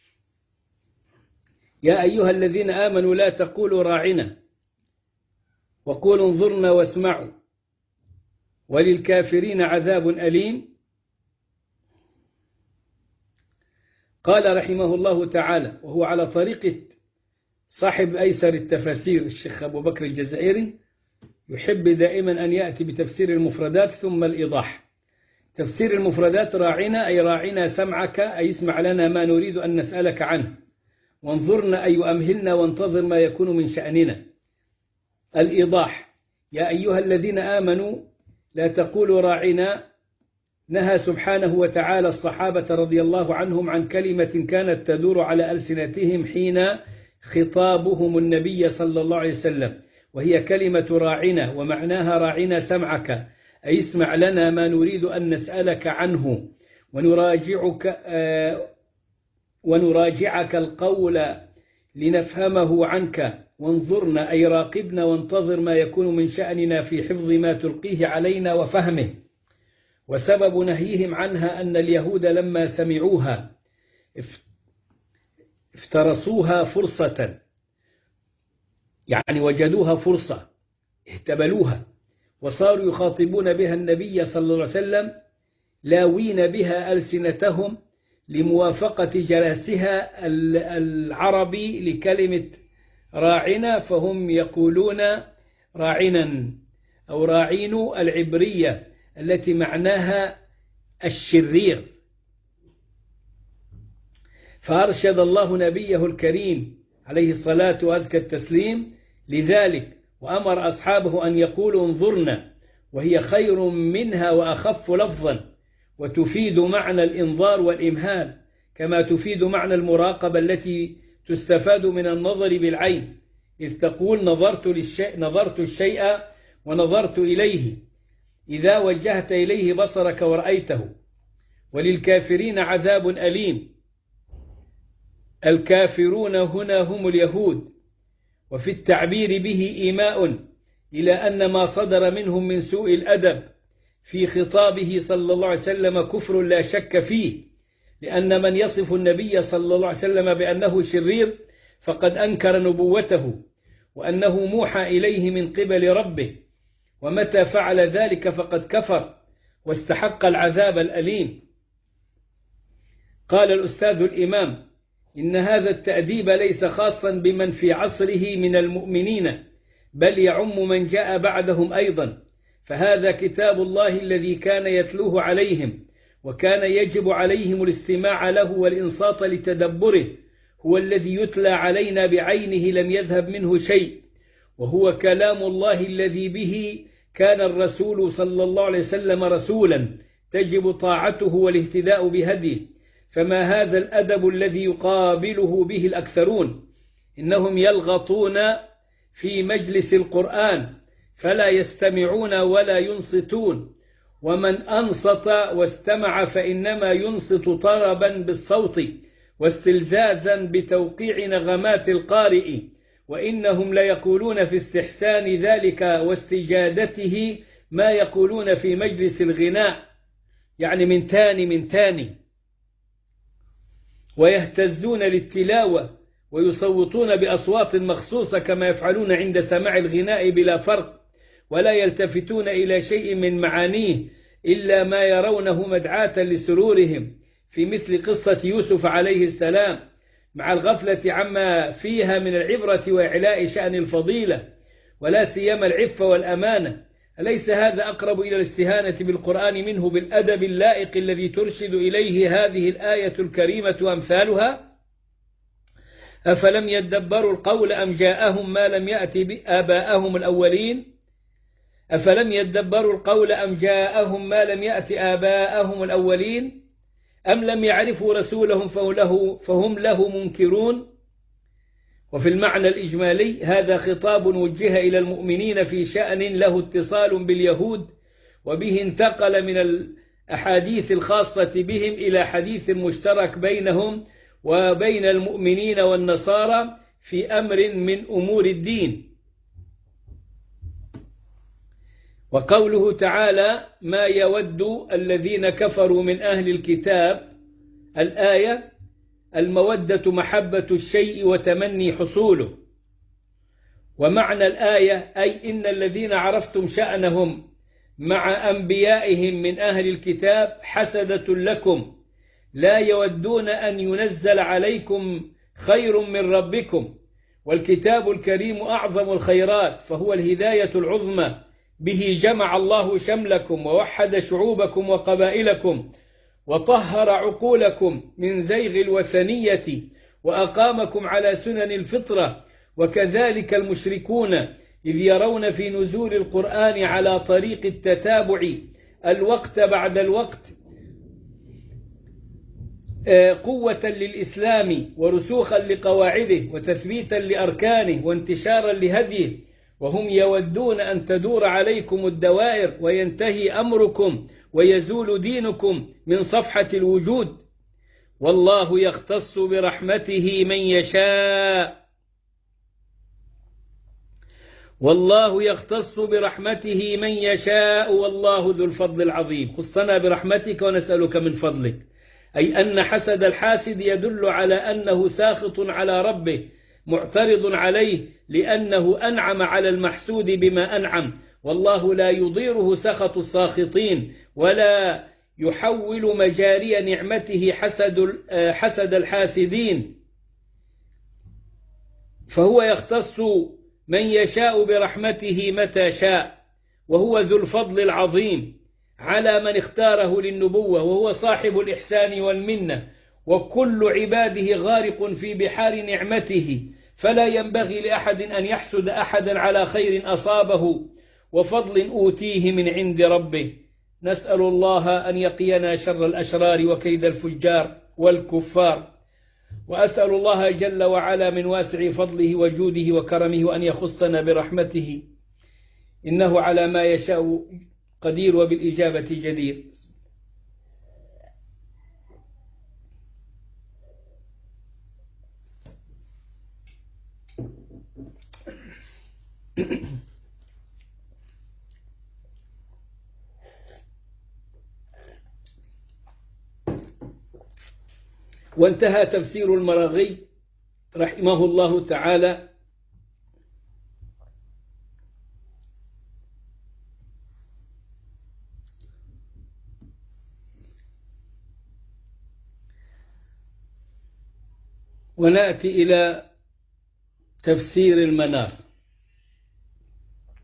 يا أيها الذين آمنوا لا تقولوا راعنا وقولوا انظرنا واسمعوا وللكافرين عذاب أليم. قال رحمه الله تعالى، وهو على طريقة صاحب أيسر التفاسير الشيخ أبو بكر الجزائري، يحب دائما أن يأتي بتفسير المفردات ثم الإيضاح. تفسير المفردات: راعنا أي راعنا سمعك، أي اسمع لنا ما نريد أن نسألك عنه، وانظرنا أي أمهلنا وانتظر ما يكون من شأننا. الإيضاح: يا أيها الذين آمنوا لا تقولوا راعنا، نهى سبحانه وتعالى الصحابة رضي الله عنهم عن كلمة كانت تدور على ألسنتهم حين خطابهم النبي صلى الله عليه وسلم، وهي كلمة راعنا، ومعناها راعنا سمعك أي اسمع لنا ما نريد أن نسألك عنه ونراجعك, آه ونراجعك القول لنفهمه عنك، وانظرنا أي راقبنا وانتظر ما يكون من شأننا في حفظ ما تلقيه علينا وفهمه. وسبب نهيهم عنها أن اليهود لما سمعوها افترسوها فرصة، يعني وجدوها فرصة اهتبلوها، وصاروا يخاطبون بها النبي صلى الله عليه وسلم لاوين بها ألسنتهم لموافقة جلاسها العربي لكلمة راعنا، فهم يقولون راعنا أو راعين العبرية التي معناها الشرير. فأرشد الله نبيه الكريم عليه الصلاة وأزكى التسليم لذلك، وأمر أصحابه أن يقولوا انظرنا، وهي خير منها وأخف لفظا، وتفيد معنى الإنظار والإمهال، كما تفيد معنى المراقبة التي تستفاد من النظر بالعين، إذ تقول نظرت, للشيء نظرت الشيء ونظرت إليه، إذا وجهت إليه بصرك ورأيته. وللكافرين عذاب أليم. الكافرون هنا هم اليهود، وفي التعبير به إيماء إلى أن ما صدر منهم من سوء الأدب في خطابه صلى الله عليه وسلم كفر لا شك فيه، لأن من يصف النبي صلى الله عليه وسلم بأنه شرير فقد أنكر نبوته وأنه موحى إليه من قبل ربه، ومتى فعل ذلك فقد كفر واستحق العذاب الأليم. قال الأستاذ الإمام: إن هذا التأديب ليس خاصا بمن في عصره من المؤمنين، بل يعم من جاء بعدهم أيضا، فهذا كتاب الله الذي كان يتلوه عليهم، وكان يجب عليهم الاستماع له والإنصات لتدبره، هو الذي يتلى علينا بعينه لم يذهب منه شيء، وهو كلام الله الذي به كان الرسول صلى الله عليه وسلم رسولا تجب طاعته والاهتداء بهديه. فما هذا الأدب الذي يقابله به الأكثرون؟ إنهم يلغطون في مجلس القرآن فلا يستمعون ولا ينصتون، ومن أنصت واستمع فإنما ينصت طربا بالصوت واستلذاذا بتوقيع نغمات القارئ، وإنهم ليقولون في استحسان ذلك واستجادته ما يقولون في مجلس الغناء، يعني من تاني من تاني، ويهتزون للتلاوة ويصوتون بأصوات مخصوصة كما يفعلون عند سماع الغناء بلا فرق، ولا يلتفتون إلى شيء من معانيه إلا ما يرونه مدعاة لسرورهم، في مثل قصة يوسف عليه السلام، مع الغفلة عما فيها من العبرة وإعلاء شأن الفضيلة ولا سيما العفة والأمانة. أليس هذا أقرب إلى الاستهانة بالقرآن منه بالأدب اللائق الذي ترشد إليه هذه الآية الكريمة وأمثالها؟ أفلم يدبروا القول أم جاءهم ما لم يأت آباءهم الأولين أفلم يدبروا القول أم جاءهم ما لم يأت آباءهم الأولين أم لم يعرفوا رسولهم فهم له, فهم له منكرون. وفي المعنى الإجمالي هذا خطاب وجه إلى المؤمنين في شأن له اتصال باليهود، وبه انتقل من الأحاديث الخاصة بهم إلى حديث مشترك بينهم وبين المؤمنين والنصارى في أمر من أمور الدين. وقوله تعالى ما يود الذين كفروا من أهل الكتاب، الآية المودة محبة الشيء وتمني حصوله. ومعنى الآية أي إن الذين عرفتم شأنهم مع أنبيائهم من أهل الكتاب حسدة لكم، لا يودون أن ينزل عليكم خير من ربكم، والكتاب الكريم أعظم الخيرات، فهو الهداية العظمى، به جمع الله شملكم ووحد شعوبكم وقبائلكم وطهر عقولكم من زيغ الوثنية وأقامكم على سنن الفطرة. وكذلك المشركون إذ يرون في نزول القرآن على طريق التتابع الوقت بعد الوقت قوة للإسلام ورسوخا لقواعده وتثبيتا لأركانه وانتشارا لهديه، وهم يودون أن تدور عليكم الدوائر وينتهي أمركم ويزول دينكم من صفحة الوجود. والله يختص برحمته من يشاء والله يختص برحمته من يشاء والله ذو الفضل العظيم. خصنا برحمتك ونسألك من فضلك، أي أن حسد الحاسد يدل على أنه ساخط على ربه معترض عليه لأنه أنعم على المحسود بما أنعم، والله لا يضيره سخط الساخطين ولا يحول مجاري نعمته حسد حسد الحاسدين، فهو يختص من يشاء برحمته متى شاء، وهو ذو الفضل العظيم على من اختاره للنبوة، وهو صاحب الإحسان والمنة، وكل عباده غارق في بحار نعمته، فلا ينبغي لأحد أن يحسد أحدا على خير أصابه وفضل أوتيه من عند ربه. نسأل الله أن يقينا شر الأشرار وكيد الفجار والكفار، وأسأل الله جل وعلا من واسع فضله وجوده وكرمه وأن يخصنا برحمته، إنه على ما يشاء قدير وبالإجابة جدير. وانتهى تفسير المراغي رحمه الله تعالى ونأتي إلى تفسير المنار.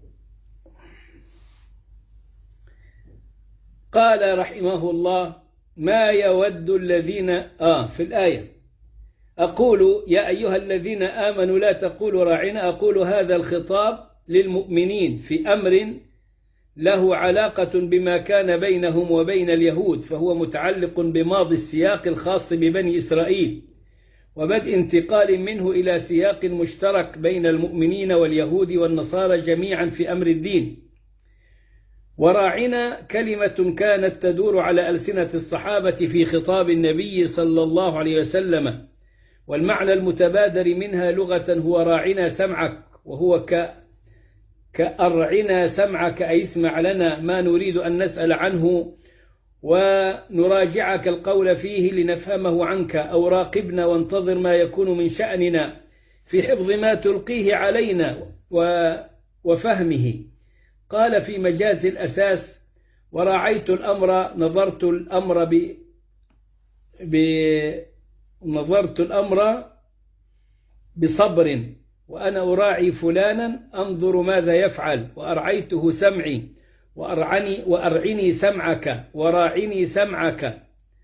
قال رحمه الله ما يود الذين آه في الآية أقول يا أيها الذين آمنوا لا تقولوا راعنا، أقول هذا الخطاب للمؤمنين في أمر له علاقة بما كان بينهم وبين اليهود، فهو متعلق بماضي السياق الخاص ببني إسرائيل وبدء انتقال منه إلى سياق مشترك بين المؤمنين واليهود والنصارى جميعا في أمر الدين. وراعنا كلمة كانت تدور على ألسنة الصحابة في خطاب النبي صلى الله عليه وسلم، والمعنى المتبادر منها لغة هو راعنا سمعك، وهو ك كأرعنا سمعك أي اسمع لنا ما نريد أن نسأل عنه ونراجعك القول فيه لنفهمه عنك، أو راقبنا وانتظر ما يكون من شأننا في حفظ ما تلقيه علينا وفهمه. قال في مجاز الأساس وراعيت الأمر نظرت الأمر ب... ب... نظرت الأمر بصبر، وأنا أراعي فلانا أنظر ماذا يفعل، وأرعيته سمعي وأرعني وأرعني سمعك وراعني سمعك.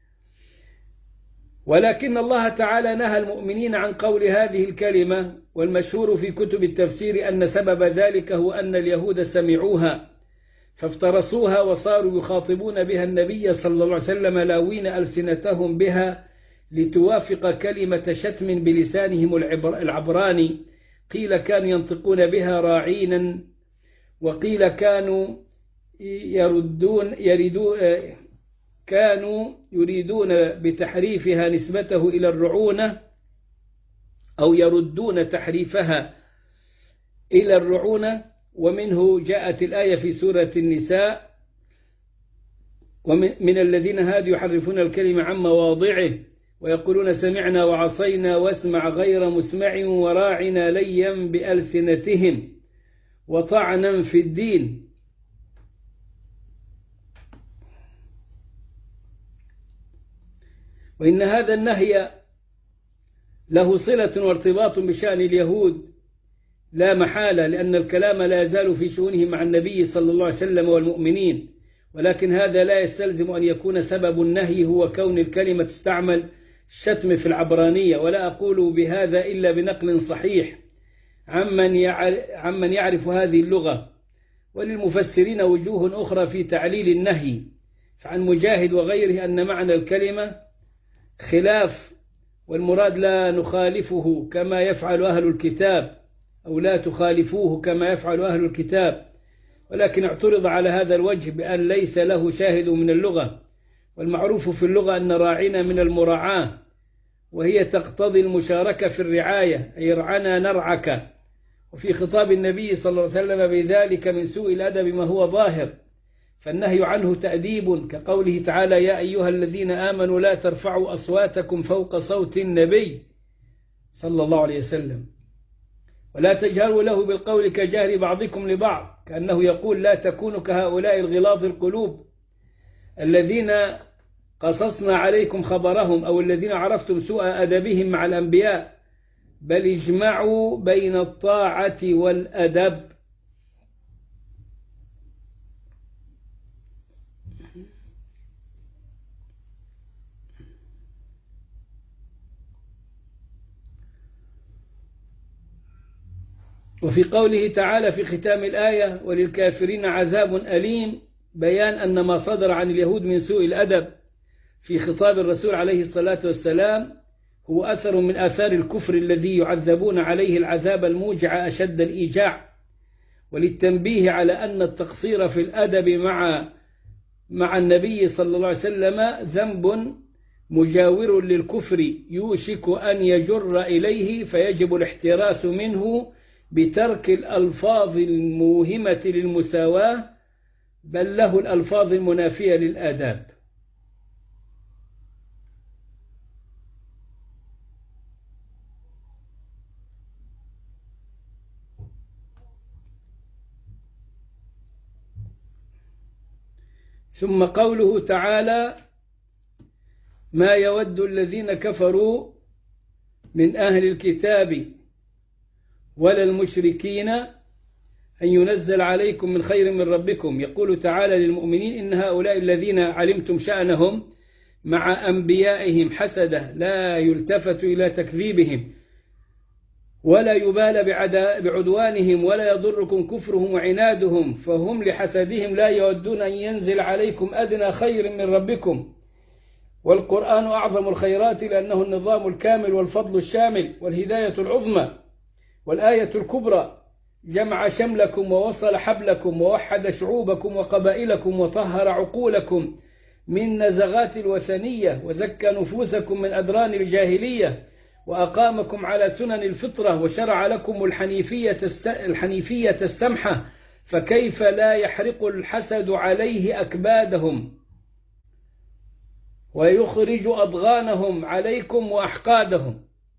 ولكن الله تعالى نهى المؤمنين عن قول هذه الكلمة، والمشهور في كتب التفسير أن سبب ذلك هو أن اليهود سمعوها فافترسوها وصاروا يخاطبون بها النبي صلى الله عليه وسلم لاوين ألسنتهم بها لتوافق كلمة شتم بلسانهم العبراني. قيل كانوا ينطقون بها راعينا، وقيل كانوا يردون يريدون كانوا يريدون بتحريفها نسبته إلى الرعونة، أو يردون تحريفها إلى الرعونة. ومنه جاءت الآية في سورة النساء ومن الذين هادوا يحرفون الكلمة عن مواضعه ويقولون سمعنا وعصينا واسمع غير مسمع وراعنا ليا بألسنتهم وطعنا في الدين. وإن هذا النهي له صلة وارتباط بشأن اليهود لا محالة، لأن الكلام لا يزال في شؤونهم مع النبي صلى الله عليه وسلم والمؤمنين، ولكن هذا لا يستلزم أن يكون سبب النهي هو كون الكلمة تستعمل الشتم في العبرانية. ولا أقول بهذا إلا بنقل صحيح عمن يعرف هذه اللغة. وللمفسرين وجوه أخرى في تعليل النهي، فعن مجاهد وغيره أن معنى الكلمة خلاف، والمراد لا نخالفه كما يفعل أهل الكتاب، أو لا تخالفوه كما يفعل أهل الكتاب، ولكن اعترض على هذا الوجه بأن ليس له شاهد من اللغة. والمعروف في اللغة أن راعنا من المراعاة، وهي تقتضي المشاركة في الرعاية، أي رعنا نرعك. وفي خطاب النبي صلى الله عليه وسلم بذلك من سوء الأدب ما هو ظاهر، فالنهي عنه تأديب، كقوله تعالى يا أيها الذين آمنوا لا ترفعوا أصواتكم فوق صوت النبي صلى الله عليه وسلم ولا تجهروا له بالقول كجهر بعضكم لبعض، كأنه يقول لا تكونوا كهؤلاء الغلاظ القلوب الذين قصصنا عليكم خبرهم، أو الذين عرفتم سوء أدبهم مع الأنبياء، بل اجمعوا بين الطاعة والأدب. وفي قوله تعالى في ختام الآية وللكافرين عذاب أليم، بيان أن ما صدر عن اليهود من سوء الأدب في خطاب الرسول عليه الصلاة والسلام هو أثر من آثار الكفر الذي يعذبون عليه العذاب الموجع أشد الإيجاع. وللتنبيه على أن التقصير في الأدب مع مع النبي صلى الله عليه وسلم ذنب مجاور للكفر يوشك أن يجر إليه، فيجب الاحتراس منه بترك الألفاظ الموهمة للمساواة، بل له الألفاظ المنافية للآداب. ثم قوله تعالى ما يود الذين كفروا من أهل الكتاب ولا المشركين أن ينزل عليكم من خير من ربكم. يقول تعالى للمؤمنين إن هؤلاء الذين علمتم شأنهم مع أنبيائهم حسدة لا يلتفت إلى تكذيبهم ولا يبال بعدوانهم ولا يضركم كفرهم وعنادهم، فهم لحسدهم لا يودون أن ينزل عليكم أدنى خير من ربكم. والقرآن أعظم الخيرات لأنه النظام الكامل والفضل الشامل والهداية العظمى والآية الكبرى، جمع شملكم ووصل حبلكم ووحد شعوبكم وقبائلكم وطهر عقولكم من نزغات الوثنية وزكى نفوسكم من أدران الجاهلية وأقامكم على سنن الفطرة وشرع لكم الحنيفية الحنيفية السمحة، فكيف لا يحرق الحسد عليه أكبادهم ويخرج أضغانهم عليكم وأحقادهم.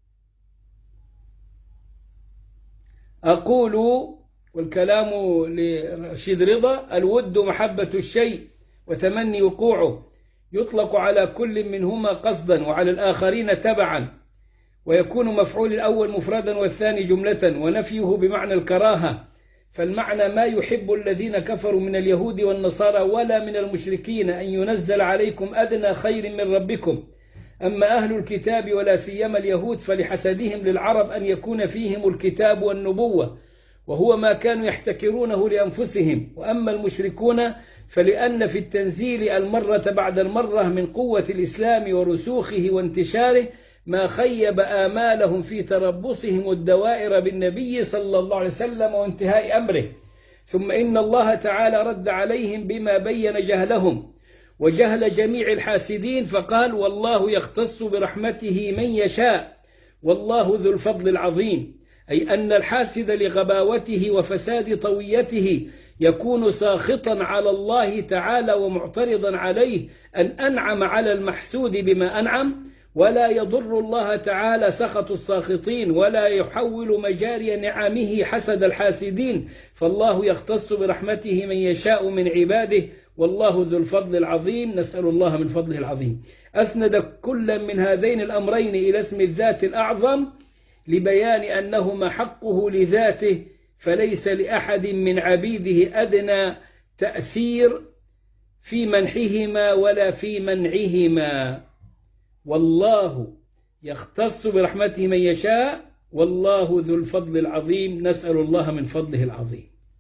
أقول والكلام لرشيد رضا: الود محبة الشيء وتمني وقوعه، يطلق على كل منهما قصدا وعلى الآخرين تبعا، ويكون مفعول الأول مفردا والثاني جملة، ونفيه بمعنى الكراهة، فالمعنى ما يحب الذين كفروا من اليهود والنصارى ولا من المشركين أن ينزل عليكم أدنى خير من ربكم. أما أهل الكتاب ولا سيما اليهود فلحسدهم للعرب أن يكون فيهم الكتاب والنبوة، وهو ما كانوا يحتكرونه لأنفسهم. وأما المشركون فلأن في التنزيل المرة بعد المرة من قوة الإسلام ورسوخه وانتشاره ما خيب آمالهم في تربصهم الدوائر بالنبي صلى الله عليه وسلم وانتهاء أمره. ثم إن الله تعالى رد عليهم بما بين جهلهم وجهل جميع الحاسدين، فقال: والله يختص برحمته من يشاء والله ذو الفضل العظيم، أي أن الحاسد لغباوته وفساد طويته يكون ساخطا على الله تعالى ومعترضا عليه أن أنعم على المحسود بما أنعم، ولا يضر الله تعالى سخط الساخطين ولا يحول مجاري نعمه حسد الحاسدين، فالله يختص برحمته من يشاء من عباده والله ذو الفضل العظيم. نسأل الله من فضله العظيم. أسند كل من هذين الأمرين إلى اسم الذات الأعظم لبيان أنهما حقه لذاته، فليس لأحد من عبيده أدنى تأثير في منحهما ولا في منعهما. والله يختص برحمته من يشاء والله ذو الفضل العظيم. نسأل الله من فضله العظيم.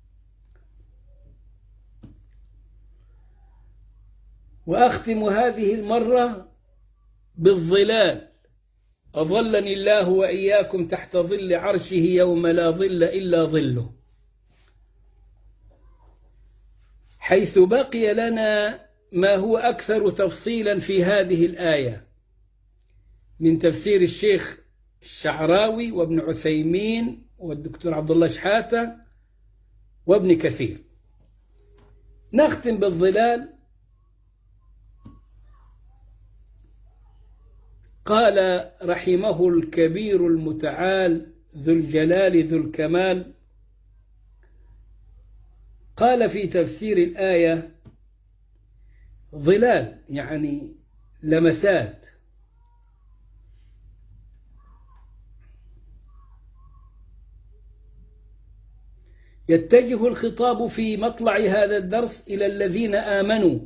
وأختم هذه المرة بالظلال. أظلني الله وإياكم تحت ظل عرشه يوم لا ظل إلا ظله، حيث بقي لنا ما هو أكثر تفصيلا في هذه الآية من تفسير الشيخ الشعراوي وابن عثيمين والدكتور عبد الله شحاتة وابن كثير. نختم بالظلال. قال رحمه الكبير المتعال ذو الجلال ذو الكمال، قال في تفسير الآية: ظلال يعني لمسات، يتجه الخطاب في مطلع هذا الدرس إلى الذين آمنوا،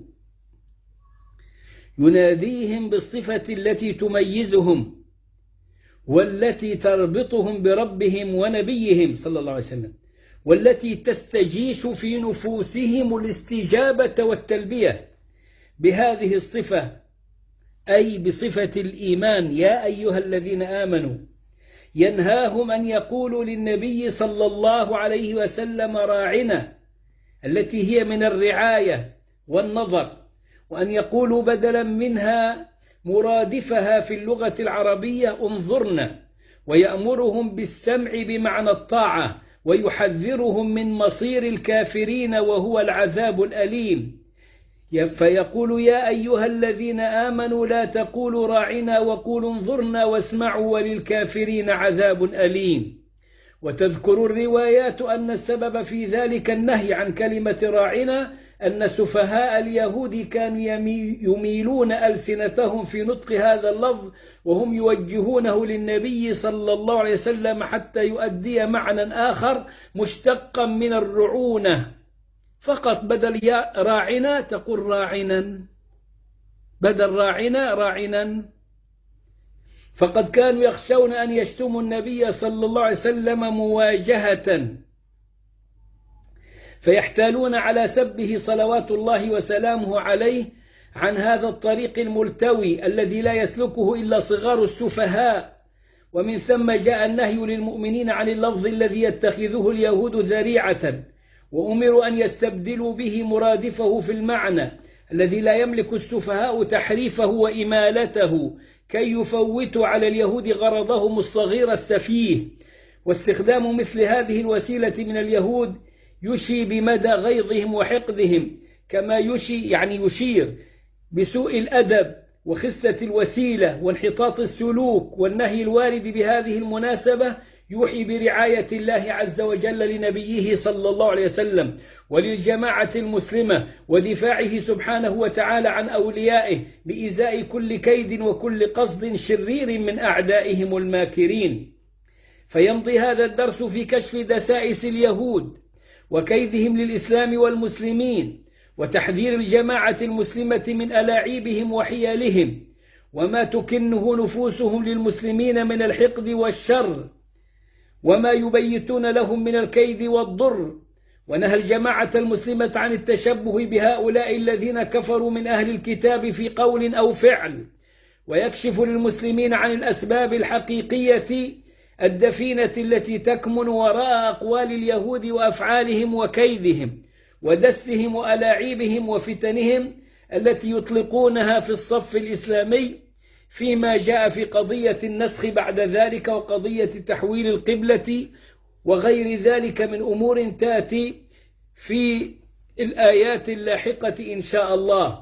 يناديهم بالصفة التي تميزهم والتي تربطهم بربهم ونبيهم صلى الله عليه وسلم، والتي تستجيش في نفوسهم الاستجابة والتلبية بهذه الصفة، أي بصفة الإيمان. يا أيها الذين آمنوا، ينهاهم أن يقولوا للنبي صلى الله عليه وسلم راعنا، التي هي من الرعاية والنظر، وأن يقولوا بدلا منها مرادفها في اللغة العربية انظرنا، ويأمرهم بالسمع بمعنى الطاعة، ويحذرهم من مصير الكافرين وهو العذاب الأليم. فيقول: يا أيها الذين آمنوا لا تقولوا راعنا وقولوا انظرنا واسمعوا وللكافرين عذاب أليم. وتذكر الروايات أن السبب في ذلك النهي عن كلمة راعنا أن سفهاء اليهود كانوا يميلون ألسنتهم في نطق هذا اللفظ وهم يوجهونه للنبي صلى الله عليه وسلم حتى يؤدي معنى آخر مشتقا من الرعونة، فقط بدل يا راعنا تقول راعنا. بدل راعنا راعنا. فقد كانوا يخشون أن يشتموا النبي صلى الله عليه وسلم مواجهة، فيحتالون على سبه صلوات الله وسلامه عليه عن هذا الطريق الملتوي الذي لا يسلكه إلا صغار السفهاء. ومن ثم جاء النهي للمؤمنين عن اللفظ الذي يتخذه اليهود ذريعة، وأمروا أن يستبدلوا به مرادفه في المعنى الذي لا يملك السفهاء تحريفه وإمالته كي يفوتوا على اليهود غرضهم الصغير السفيه. واستخدام مثل هذه الوسيلة من اليهود يشي بمدى غيظهم وحقدهم، كما يشي يعني يشير بسوء الأدب وخسة الوسيلة وانحطاط السلوك. والنهي الوارد بهذه المناسبة يوحي برعاية الله عز وجل لنبيه صلى الله عليه وسلم وللجماعة المسلمة، ودفاعه سبحانه وتعالى عن أوليائه بإزاء كل كيد وكل قصد شرير من أعدائهم الماكرين. فيمضي هذا الدرس في كشف دسائس اليهود وكيدهم للإسلام والمسلمين، وتحذير الجماعة المسلمة من ألاعيبهم وحيالهم وما تكنه نفوسهم للمسلمين من الحقد والشر وما يبيتون لهم من الكيد والضر. ونهى الجماعة المسلمة عن التشبه بهؤلاء الذين كفروا من أهل الكتاب في قول أو فعل، ويكشف للمسلمين عن الأسباب الحقيقية الدفينة التي تكمن وراء أقوال اليهود وأفعالهم وكيدهم ودسهم وألاعيبهم وفتنهم التي يطلقونها في الصف الإسلامي، فيما جاء في قضية النسخ بعد ذلك وقضية تحويل القبلة وغير ذلك من أمور تأتي في الآيات اللاحقة إن شاء الله.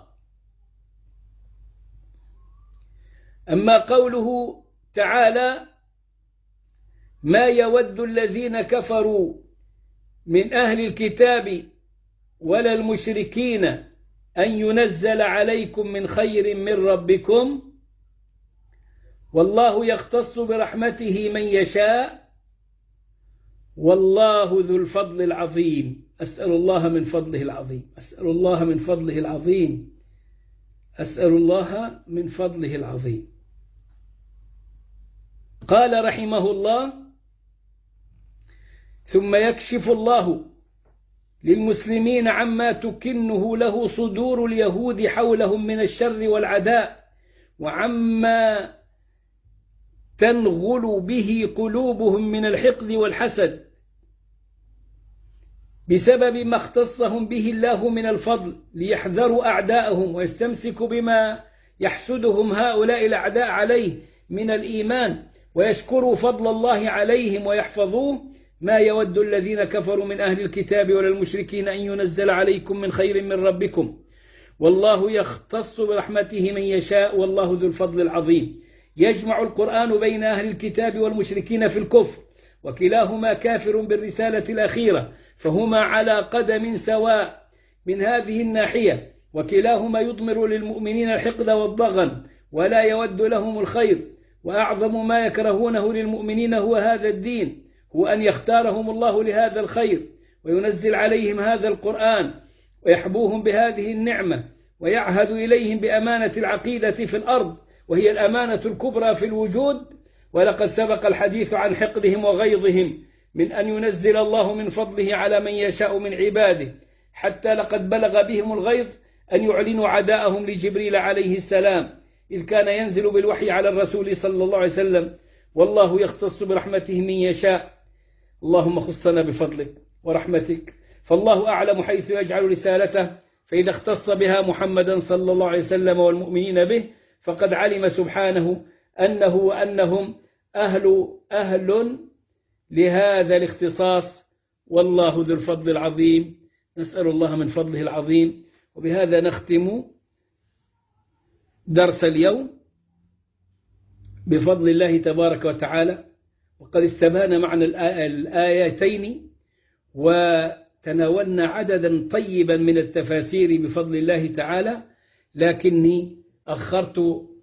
أما قوله تعالى: ما يود الذين كفروا من أهل الكتاب ولا المشركين أن ينزل عليكم من خير من ربكم والله يختص برحمته من يشاء والله ذو الفضل العظيم. أسأل الله من فضله العظيم، أسأل الله من فضله العظيم، أسأل الله من فضله العظيم. قال رحمه الله: ثم يكشف الله للمسلمين عما تكنه له صدور اليهود حولهم من الشر والعداء، وعما تنغل به قلوبهم من الحقد والحسد بسبب ما اختصهم به الله من الفضل، ليحذروا أعداءهم ويستمسكوا بما يحسدهم هؤلاء الأعداء عليه من الإيمان، ويشكروا فضل الله عليهم ويحفظوه. ما يود الذين كفروا من أهل الكتاب ولا المشركين أن ينزل عليكم من خير من ربكم والله يختص برحمته من يشاء والله ذو الفضل العظيم. يجمع القرآن بين أهل الكتاب والمشركين في الكفر، وكلاهما كافر بالرسالة الأخيرة، فهما على قدم سواء من هذه الناحية، وكلاهما يضمر للمؤمنين الحقد والضغن ولا يود لهم الخير. وأعظم ما يكرهونه للمؤمنين هو هذا الدين، هو أن يختارهم الله لهذا الخير وينزل عليهم هذا القرآن ويحبوهم بهذه النعمة ويعهد إليهم بأمانة العقيدة في الأرض، وهي الأمانة الكبرى في الوجود. ولقد سبق الحديث عن حقدهم وغيظهم من أن ينزل الله من فضله على من يشاء من عباده، حتى لقد بلغ بهم الغيظ أن يعلنوا عداءهم لجبريل عليه السلام إذ كان ينزل بالوحي على الرسول صلى الله عليه وسلم. والله يختص برحمته من يشاء. اللهم خصنا بفضلك ورحمتك، فالله أعلم حيث يجعل رسالته، فإذا اختص بها محمدا صلى الله عليه وسلم والمؤمنين به فقد علم سبحانه أنه وأنهم أهل أهل لهذا الاختصاص، والله ذو الفضل العظيم. نسأل الله من فضله العظيم. وبهذا نختم درس اليوم بفضل الله تبارك وتعالى، وقد استبان معنا الآيتين وتناولنا عددا طيبا من التفاسير بفضل الله تعالى، لكني أخرت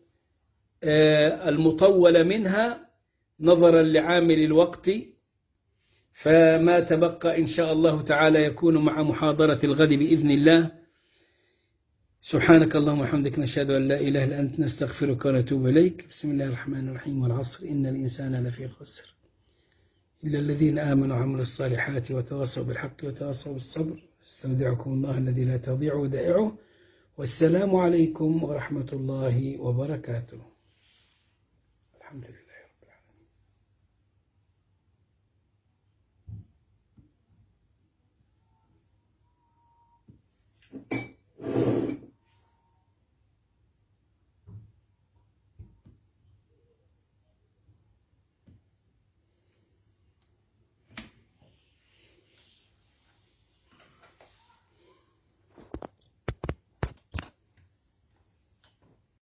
المطول منها نظرا لعامل الوقت، فما تبقى إن شاء الله تعالى يكون مع محاضرة الغد بإذن الله. سبحانك اللهم وبحمدك نشهد أن لا إله إلا أنت نستغفرك ونتوب إليك. بسم الله الرحمن الرحيم. والعصر إن الإنسان لفي خسر إلا الذين آمنوا وعملوا الصالحات وتواصوا بالحق وتواصوا بالصبر. استودعكم الله الذي لا تضيع ودائعه. والسلام عليكم ورحمة الله وبركاته. الحمد لله.